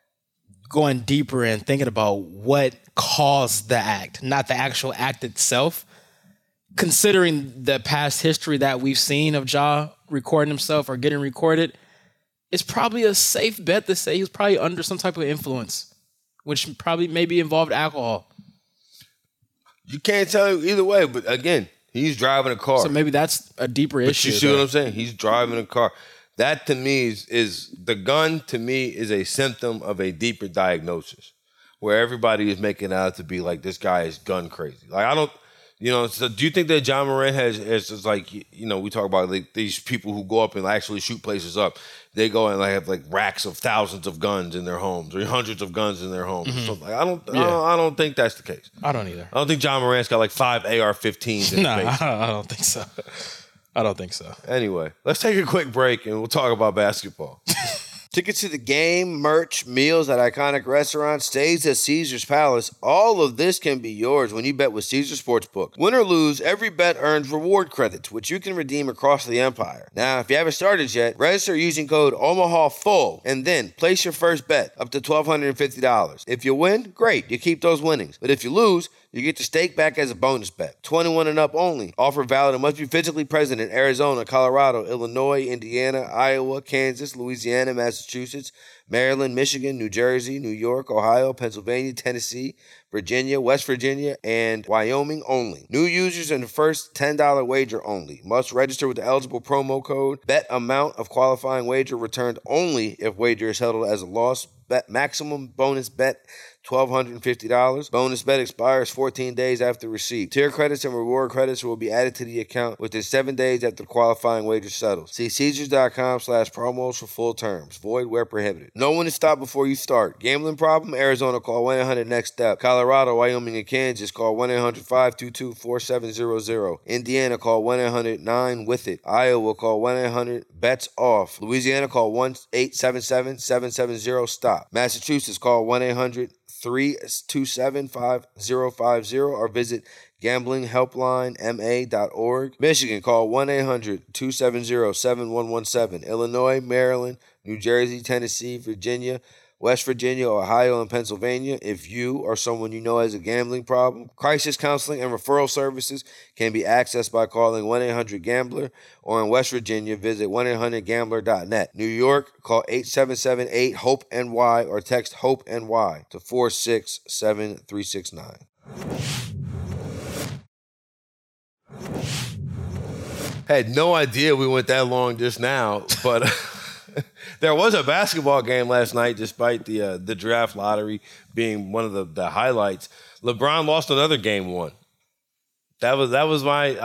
going deeper and thinking about what caused the act, not the actual act itself, considering the past history that we've seen of Ja recording himself or getting recorded, it's probably a safe bet to say he was probably under some type of influence, which probably maybe involved alcohol. You can't tell either way, but again, he's driving a car. So maybe that's a deeper issue. You see what I'm saying? He's driving a car. That to me is the gun to me is a symptom of a deeper diagnosis where everybody is making it out to be like this guy is gun crazy. Like, I don't, so do you think that Ja Morant has just like, we talk about like these people who go up and actually shoot places up. They go and like have like racks of thousands of guns in their homes or hundreds of guns in their homes. Mm-hmm. Or something. I don't think that's the case. I don't either. I don't think Ja Morant's got like 5 AR-15s in his basement. I don't think so. I don't think so. Anyway, let's take a quick break and we'll talk about basketball. Tickets to the game, merch, meals at iconic restaurants, stays at Caesar's Palace. All of this can be yours when you bet with Caesar Sportsbook. Win or lose, every bet earns reward credits, which you can redeem across the empire. Now, if you haven't started yet, register using code OMAHAFULL and then place your first bet up to $1,250. If you win, great, you keep those winnings. But if you lose, you get your stake back as a bonus bet. 21 and up only. Offer valid and must be physically present in Arizona, Colorado, Illinois, Indiana, Iowa, Kansas, Louisiana, Massachusetts, Maryland, Michigan, New Jersey, New York, Ohio, Pennsylvania, Tennessee, Virginia, West Virginia, and Wyoming only. New users and the first $10 wager only. Must register with the eligible promo code. Bet amount of qualifying wager returned only if wager is held as a loss. Bet maximum bonus bet $1,250. Bonus bet expires 14 days after receipt. Tier credits and reward credits will be added to the account within 7 days after the qualifying wager settles. See Caesars.com/promos for full terms. Void where prohibited. No one is stopped before you start. Gambling problem? Arizona, call 1-800-NEXT-STEP. Colorado, Wyoming, and Kansas, call 1-800-522-4700. Indiana, call 1-800-9-WITH-IT. Iowa, call 1-800-BETS-OFF. Louisiana, call 1-877-770-STOP. Massachusetts, call 1-800 1-800-327-5050 or visit gamblinghelplinema.org. Michigan, call 1-800-270-7117. Illinois, Maryland, New Jersey, Tennessee, Virginia, West Virginia, Ohio, and Pennsylvania. If you or someone you know has a gambling problem, crisis counseling and referral services can be accessed by calling 1-800-GAMBLER, or in West Virginia, visit 1-800-GAMBLER.net. New York, call 877-8-HOPE-NY or text HOPE-NY to 467-369. Had no idea we went that long just now, but there was a basketball game last night, despite the draft lottery being one of the highlights. LeBron lost another game one. That was what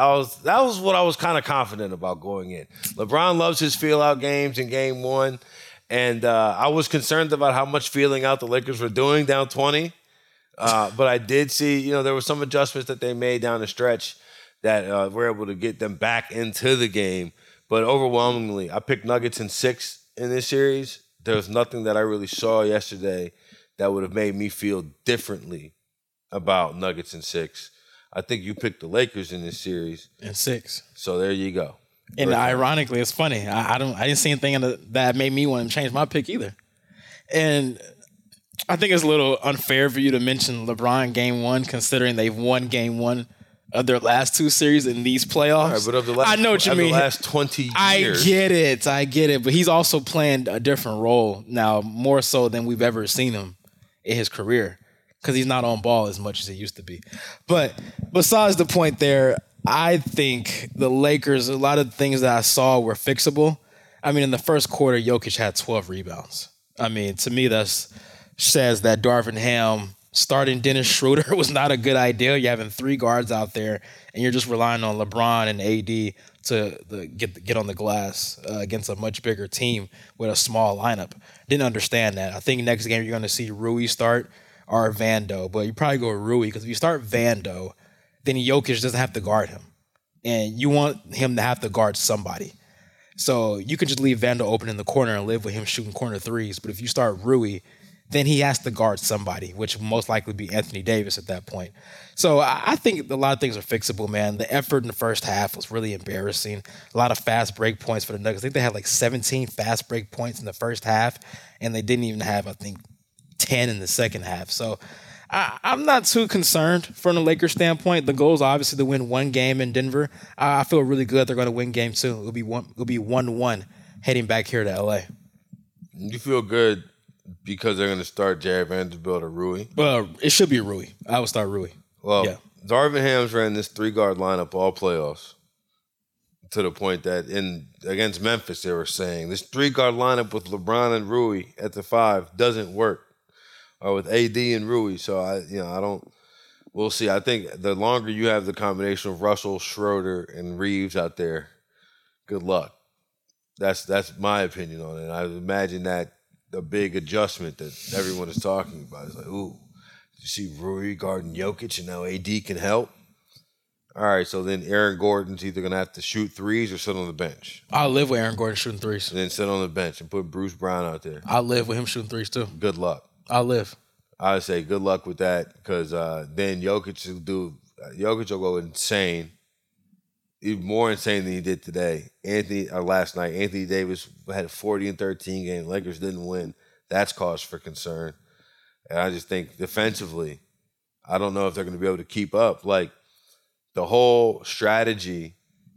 I was kind of confident about going in. LeBron loves his feel out games in game one, and I was concerned about how much feeling out the Lakers were doing down 20. But I did see, there were some adjustments that they made down the stretch that were able to get them back into the game. But overwhelmingly, I picked Nuggets in 6 in this series. There was nothing that I really saw yesterday that would have made me feel differently about Nuggets in 6. I think you picked the Lakers in this series in 6. So there you go. And ironically, it's funny. I didn't see anything that made me want to change my pick either. And I think it's a little unfair for you to mention LeBron game 1, considering they've won game 1 of their last 2 series in these playoffs. Right, but of the last, I know what you mean. The last 20 years. I get it. But he's also playing a different role now, more so than we've ever seen him in his career, because he's not on ball as much as he used to be. But besides the point there, I think the Lakers, a lot of things that I saw were fixable. I mean, in the first quarter, Jokic had 12 rebounds. I mean, to me, that says that Darvin Ham starting Dennis Schroeder was not a good idea. You're having 3 guards out there, and you're just relying on LeBron and AD to get on the glass against a much bigger team with a small lineup. Didn't understand that. I think next game you're going to see Rui start or Vando, but you probably go Rui, because if you start Vando, then Jokic doesn't have to guard him, and you want him to have to guard somebody. So you could just leave Vando open in the corner and live with him shooting corner threes. But if you start Rui, then he has to guard somebody, which will most likely be Anthony Davis at that point. So I think a lot of things are fixable, man. The effort in the first half was really embarrassing. A lot of fast break points for the Nuggets. I think they had like 17 fast break points in the first half, and they didn't even have, I think, 10 in the second half. So I'm not too concerned from the Lakers standpoint. The goal is obviously to win 1 game in Denver. I feel really good they're going to win game 2. It'll be 1-1 heading back here to LA. You feel good because they're going to start Jared Vanderbilt or Rui? Well, it should be Rui. I would start Rui. Well, yeah. Darvin Ham's ran this 3-guard lineup all playoffs, to the point that against Memphis they were saying this 3-guard lineup with LeBron and Rui at the 5 doesn't work, or with AD and Rui. So I don't. We'll see. I think the longer you have the combination of Russell, Schroeder, and Reeves out there, good luck. That's my opinion on it. I imagine that the big adjustment that everyone is talking about is like, ooh, you see Rui guarding Jokic and now AD can help? All right, so then Aaron Gordon's either going to have to shoot threes or sit on the bench. I live with Aaron Gordon shooting threes. And then sit on the bench and put Bruce Brown out there. I live with him shooting threes too. Good luck. I live. I would say good luck with that, because then Jokic will go insane. Even more insane than he did today. Last night, Anthony Davis had a 40 and 13 game. Lakers didn't win. That's cause for concern. And I just think defensively, I don't know if they're going to be able to keep up. Like, the whole strategy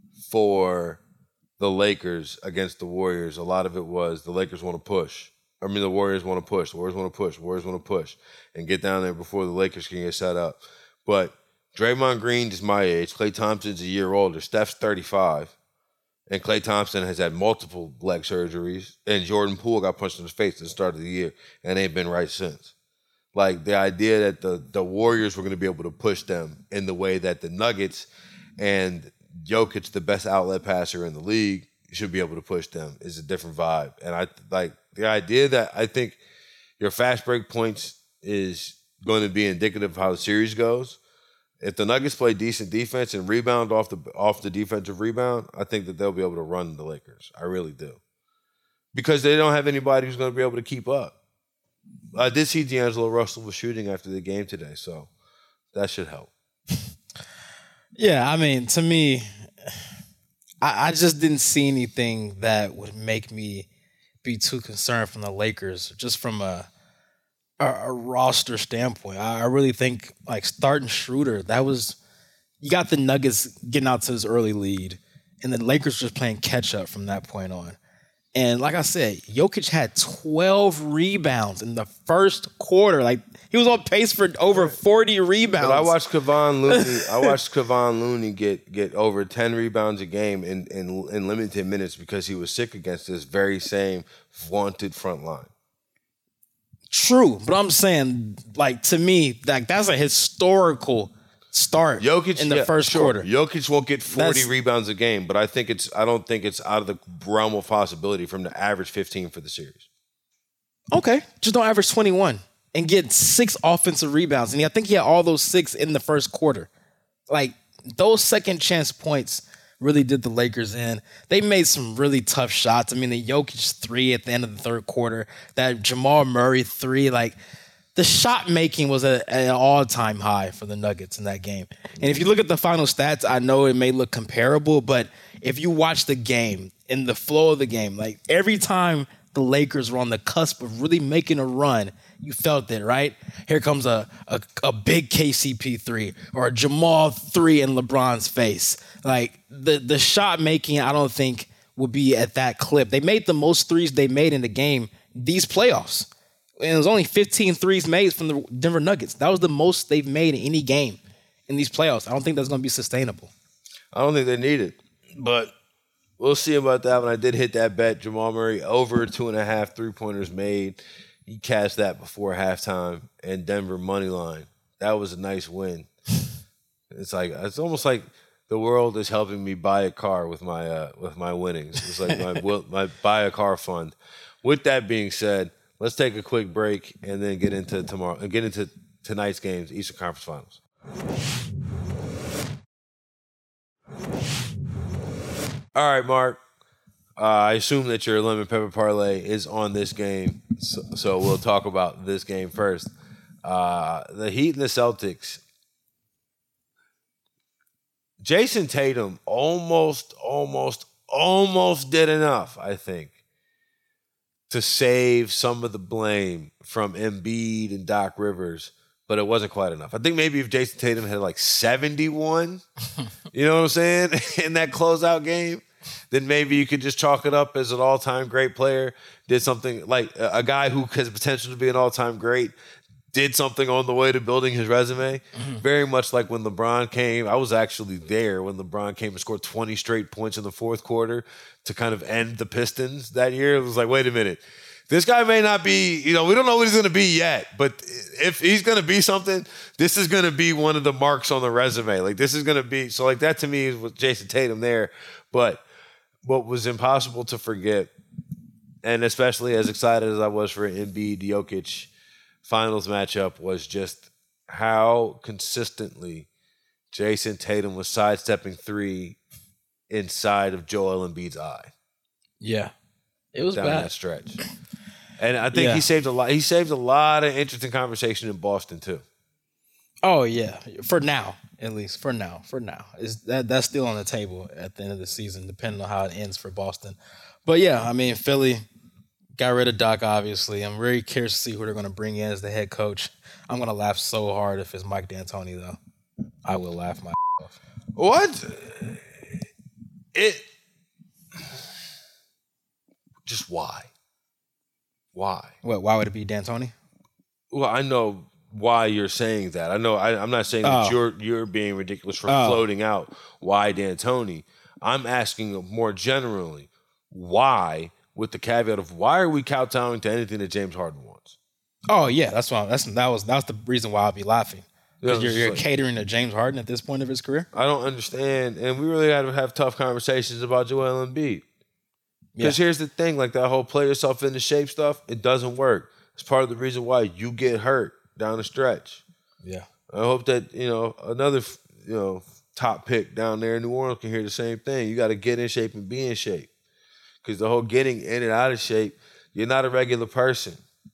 for the Lakers against the Warriors, a lot of it was the Lakers want to push. The Warriors want to push. The Warriors want to push. The Warriors want to push and get down there before the Lakers can get set up. But Draymond Green is my age. Klay Thompson's a year older. Steph's 35. And Klay Thompson has had multiple leg surgeries. And Jordan Poole got punched in the face at the start of the year and ain't been right since. Like, the idea that the Warriors were going to be able to push them in the way that the Nuggets and Jokic, the best outlet passer in the league, should be able to push them is a different vibe. And I like the idea that I think your fast break points is going to be indicative of how the series goes. If the Nuggets play decent defense and rebound off the defensive rebound, I think that they'll be able to run the Lakers. I really do. Because they don't have anybody who's going to be able to keep up. I did see D'Angelo Russell was shooting after the game today, so that should help. Yeah, I mean, to me, I just didn't see anything that would make me be too concerned from the Lakers, just from a roster standpoint. I really think like starting Schroeder, you got the Nuggets getting out to this early lead, and the Lakers just playing catch up from that point on. And like I said, Jokic had 12 rebounds in the first quarter. Like he was on pace for over 40 rebounds. But I watched Kevon Looney get over 10 rebounds a game in limited minutes because he was sick against this very same vaunted front line. True, but I'm saying, like, to me, like that's a historical start Jokic in the first quarter. Jokic won't get 40 rebounds a game, but I don't think it's out of the realm of possibility from the average 15 for the series. Okay, just don't average 21 and get 6 offensive rebounds. And I think he had all those 6 in the first quarter. Like, those second chance points really did the Lakers in. They made some really tough shots. I mean, the Jokic 3 at the end of the third quarter, that Jamal Murray 3, like, the shot making was at an all-time high for the Nuggets in that game. And if you look at the final stats, I know it may look comparable, but if you watch the game, in the flow of the game, like every time the Lakers were on the cusp of really making a run, you felt it, right? Here comes a big KCP 3 or a Jamal 3 in LeBron's face. Like the shot making, I don't think will be at that clip. They made the most threes they made in the game these playoffs. And it was only 15 threes made from the Denver Nuggets. That was the most they've made in any game in these playoffs. I don't think that's going to be sustainable. I don't think they need it, but we'll see about that one. I did hit that bet. Jamal Murray over 2.5 3-pointers made. He cashed that before halftime, and Denver money line. That was a nice win. It's almost like the world is helping me buy a car with my winnings. It's like my buy a car fund. With that being said, let's take a quick break and then get into tonight's games, Eastern Conference Finals. All right, Mark. I assume that your lemon pepper parlay is on this game, so we'll talk about this game first. The Heat and the Celtics. Jason Tatum almost did enough, I think, to save some of the blame from Embiid and Doc Rivers, but it wasn't quite enough. I think maybe if Jason Tatum had like 71, you know what I'm saying, in that closeout game, then maybe you could just chalk it up as an all-time great player, did something like a guy who has potential to be an all-time great, did something on the way to building his resume. Mm-hmm. Very much like when LeBron came. I was actually there when LeBron came and scored 20 straight points in the fourth quarter to kind of end the Pistons that year. It was like, wait a minute. This guy may not be, we don't know what he's going to be yet, but if he's going to be something, this is going to be one of the marks on the resume. Like, this is going to be, so like that to me is with Jason Tatum there. But what was impossible to forget, and especially as excited as I was for Embiid Jokic finals matchup, was just how consistently Jason Tatum was sidestepping 3 inside of Joel Embiid's eye. Yeah. It was down bad. That stretch. And I think he saved a lot. He saved a lot of interesting conversation in Boston too. Oh yeah, for now, at least for now. That's still on the table at the end of the season, depending on how it ends for Boston. But yeah, I mean, Philly got rid of Doc. Obviously, I'm very curious to see who they're going to bring in as the head coach. I'm going to laugh so hard if it's Mike D'Antoni, though. I will laugh my off. What? Just why? Why? What? Why would it be D'Antoni? Well, I know why you're saying that. I know I'm not saying that you're being ridiculous for floating out why D'Antoni. I'm asking more generally, why, with the caveat of why are we kowtowing to anything that James Harden wants? Oh yeah, that was the reason why I'd be laughing. Because you're catering to James Harden at this point of his career? I don't understand. And we really got to have tough conversations about Joel Embiid. Because here's the thing, like that whole play yourself into shape stuff, it doesn't work. It's part of the reason why you get hurt down the stretch. Yeah. I hope that, another, top pick down there in New Orleans can hear the same thing. You got to get in shape and be in shape. Because the whole getting in and out of shape, you're not a regular person.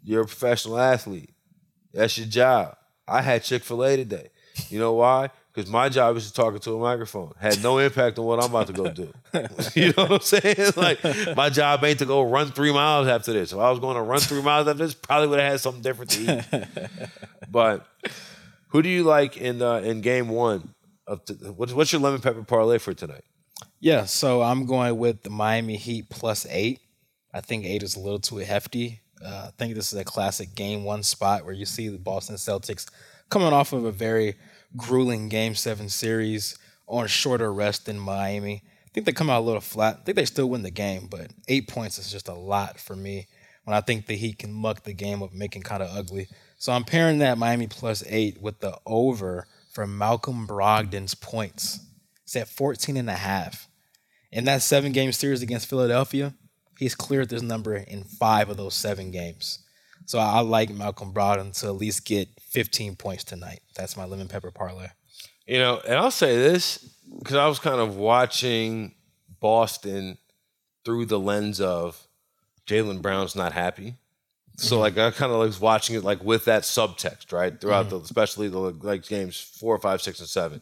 You're a professional athlete. That's your job. I had Chick-fil-A today. You know why? Because my job is to talk into a microphone. Had no impact on what I'm about to go do. You know what I'm saying? Like, my job ain't to go run 3 miles after this. If I was going to run 3 miles after this, probably would have had something different to eat. But who do you like in game one? What's your lemon pepper parlay for tonight? Yeah, so I'm going with the Miami Heat +8. I think 8 is a little too hefty. I think this is a classic game one spot where you see the Boston Celtics coming off of a very grueling Game 7 series on shorter rest than Miami. I think they come out a little flat. I think they still win the game, but 8 points is just a lot for me when I think the Heat can muck the game up, make it kind of ugly. So I'm pairing that Miami +8 with the over for Malcolm Brogdon's points. It's at 14.5. In that 7-game series against Philadelphia, he's cleared this number in 5 of those 7 games. So I like Malcolm Brogdon to at least get 15 points tonight. That's my lemon pepper parlay. You know, and I'll say this because I was kind of watching Boston through the lens of Jaylen Brown's not happy. So like I kind of was watching it like with that subtext, right? Throughout especially the like games 4, 5, 6, and 7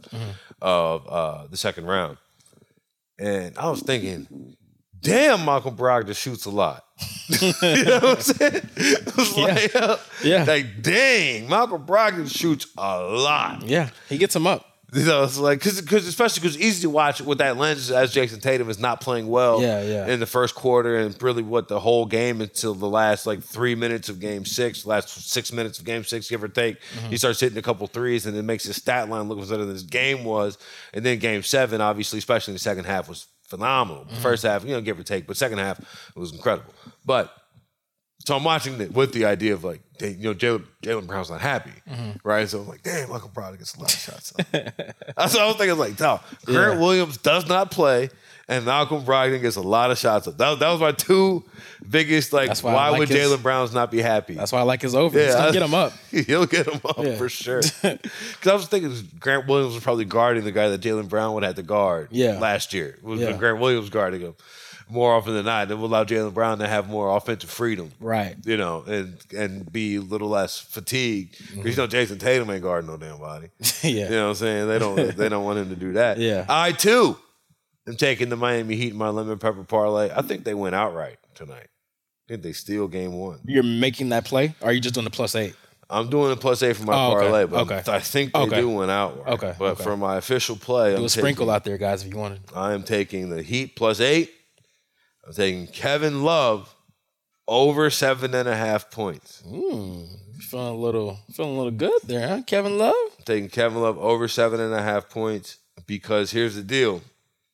of the second round. And I was thinking, damn, Malcolm Brogdon shoots a lot. You know what I'm saying? It was like, dang, Malcolm Brogdon shoots a lot. Yeah, he gets him up. You know, it's like because especially because it's easy to watch with that lens as Jason Tatum is not playing well in the first quarter and really what the whole game until the last like 3 minutes of game 6, last 6 minutes of game 6, give or take. He starts hitting a couple threes and it makes his stat line look better than his game was. And then game 7, obviously, especially in the second half, was phenomenal. First half, give or take, but second half it was incredible. But so I'm watching it with the idea of like, Jaylen Brown's not happy, right? So I'm like, damn, Malcolm Brogdon gets a lot of shots. That's what I was thinking. Like, Grant Williams does not play, and Malcolm Brogdon gets a lot of shots. That was my 2 biggest like. Why would Jaylen Brown's not be happy? That's why I like his over. He's gonna get him up. He'll get him up for sure. Because I was thinking Grant Williams was probably guarding the guy that Jaylen Brown would have to guard last year. It was Grant Williams guarding him more often than not. It will allow Jaylen Brown to have more offensive freedom. Right. And be a little less fatigued. Because Jason Tatum ain't guarding no damn body. You know what I'm saying? They don't want him to do that. I too am taking the Miami Heat in my lemon pepper parlay. I think they went outright tonight. I think they steal game 1. You're making that play? Or are you just doing the +8? I'm doing a +8 for my parlay, but I think they do win outright. But for my official play, do a sprinkle out there, guys, if you want to. I am taking the Heat +8. I'm taking Kevin Love over 7.5 points. Feeling a little good there, huh? Kevin Love? I'm taking Kevin Love over 7.5 points because here's the deal.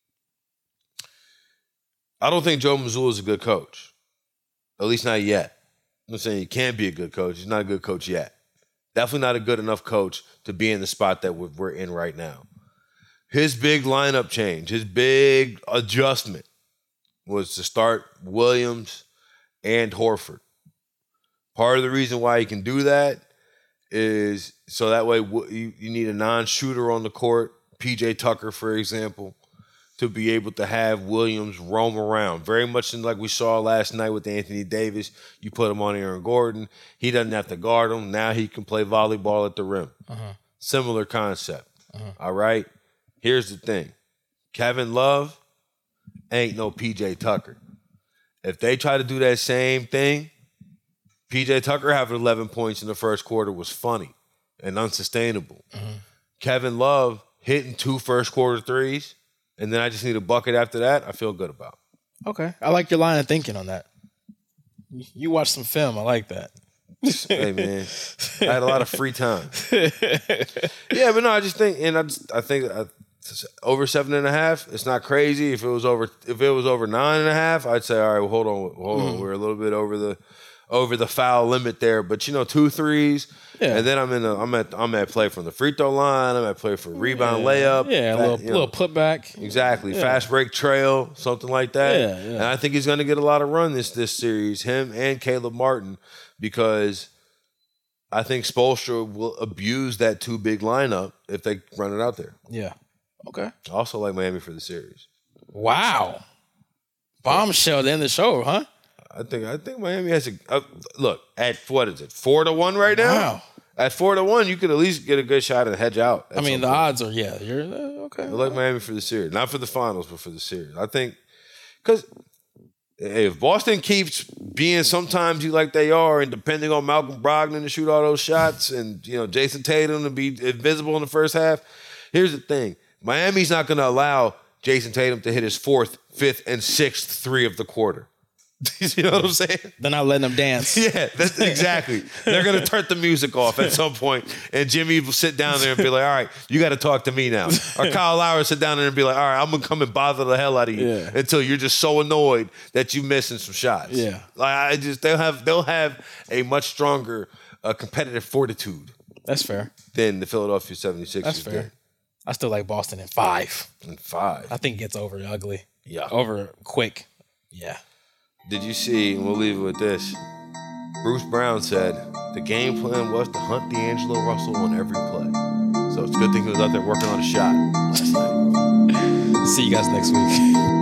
I don't think Joe Mazzulla is a good coach. At least not yet. I'm not saying he can't be a good coach. He's not a good coach yet. Definitely not a good enough coach to be in the spot that we're in right now. His big lineup change, his big adjustment was to start Williams and Horford. Part of the reason why he can do that is so that way you need a non-shooter on the court, PJ Tucker, for example, to be able to have Williams roam around. Very much like we saw last night with Anthony Davis. You put him on Aaron Gordon. He doesn't have to guard him. Now he can play volleyball at the rim. Similar concept. All right? Here's the thing. Kevin Love ain't no PJ Tucker. If they try to do that same thing, PJ Tucker having 11 points in the first quarter was funny and unsustainable. Kevin Love hitting 2 first-quarter threes, and then I just need a bucket after that, I feel good about. Okay. I like your line of thinking on that. You watch some film. I like that. Hey, man. I had a lot of free time. Yeah, but no, I just think, and I think over 7.5, it's not crazy. If it was over 9.5, I'd say, all right, well, hold on. We're a little bit over the foul limit there. But 2 threes, and then I'm at play from the free throw line. I'm at play for rebound layup. Yeah, a little putback. Exactly, fast break trail, something like that. And I think he's going to get a lot of run this series, him and Caleb Martin, because I think Spoelstra will abuse that 2 big lineup if they run it out there. Yeah. Okay. I also like Miami for the series. Wow. Bombshell to end the show, huh? I think Miami has a look at what is it 4-1 right now? Wow. At 4-1, you could at least get a good shot and hedge out. I mean, the odds are you're okay. I like Miami for the series, not for the finals, but for the series. I think because if Boston keeps being sometimes like they are, and depending on Malcolm Brogdon to shoot all those shots, and Jason Tatum to be invisible in the first half, here's the thing: Miami's not going to allow Jason Tatum to hit his 4th, 5th, and 6th three of the quarter. You know what I'm saying? They're not letting them dance. Yeah, that's exactly. They're going to turn the music off at some point, and Jimmy will sit down there and be like, all right, you got to talk to me now. Or Kyle Lowry sit down there and be like, all right, I'm going to come and bother the hell out of you until you're just so annoyed that you're missing some shots. Yeah. Like they'll have a much stronger competitive fortitude. That's fair. Than the Philadelphia 76ers. That's fair. Did. I still like Boston in 5. In 5. I think it gets over ugly. Yeah. Over quick. Yeah. Did you see, and we'll leave it with this, Bruce Brown said the game plan was to hunt D'Angelo Russell on every play. So it's a good thing he was out there working on a shot last night. See you guys next week.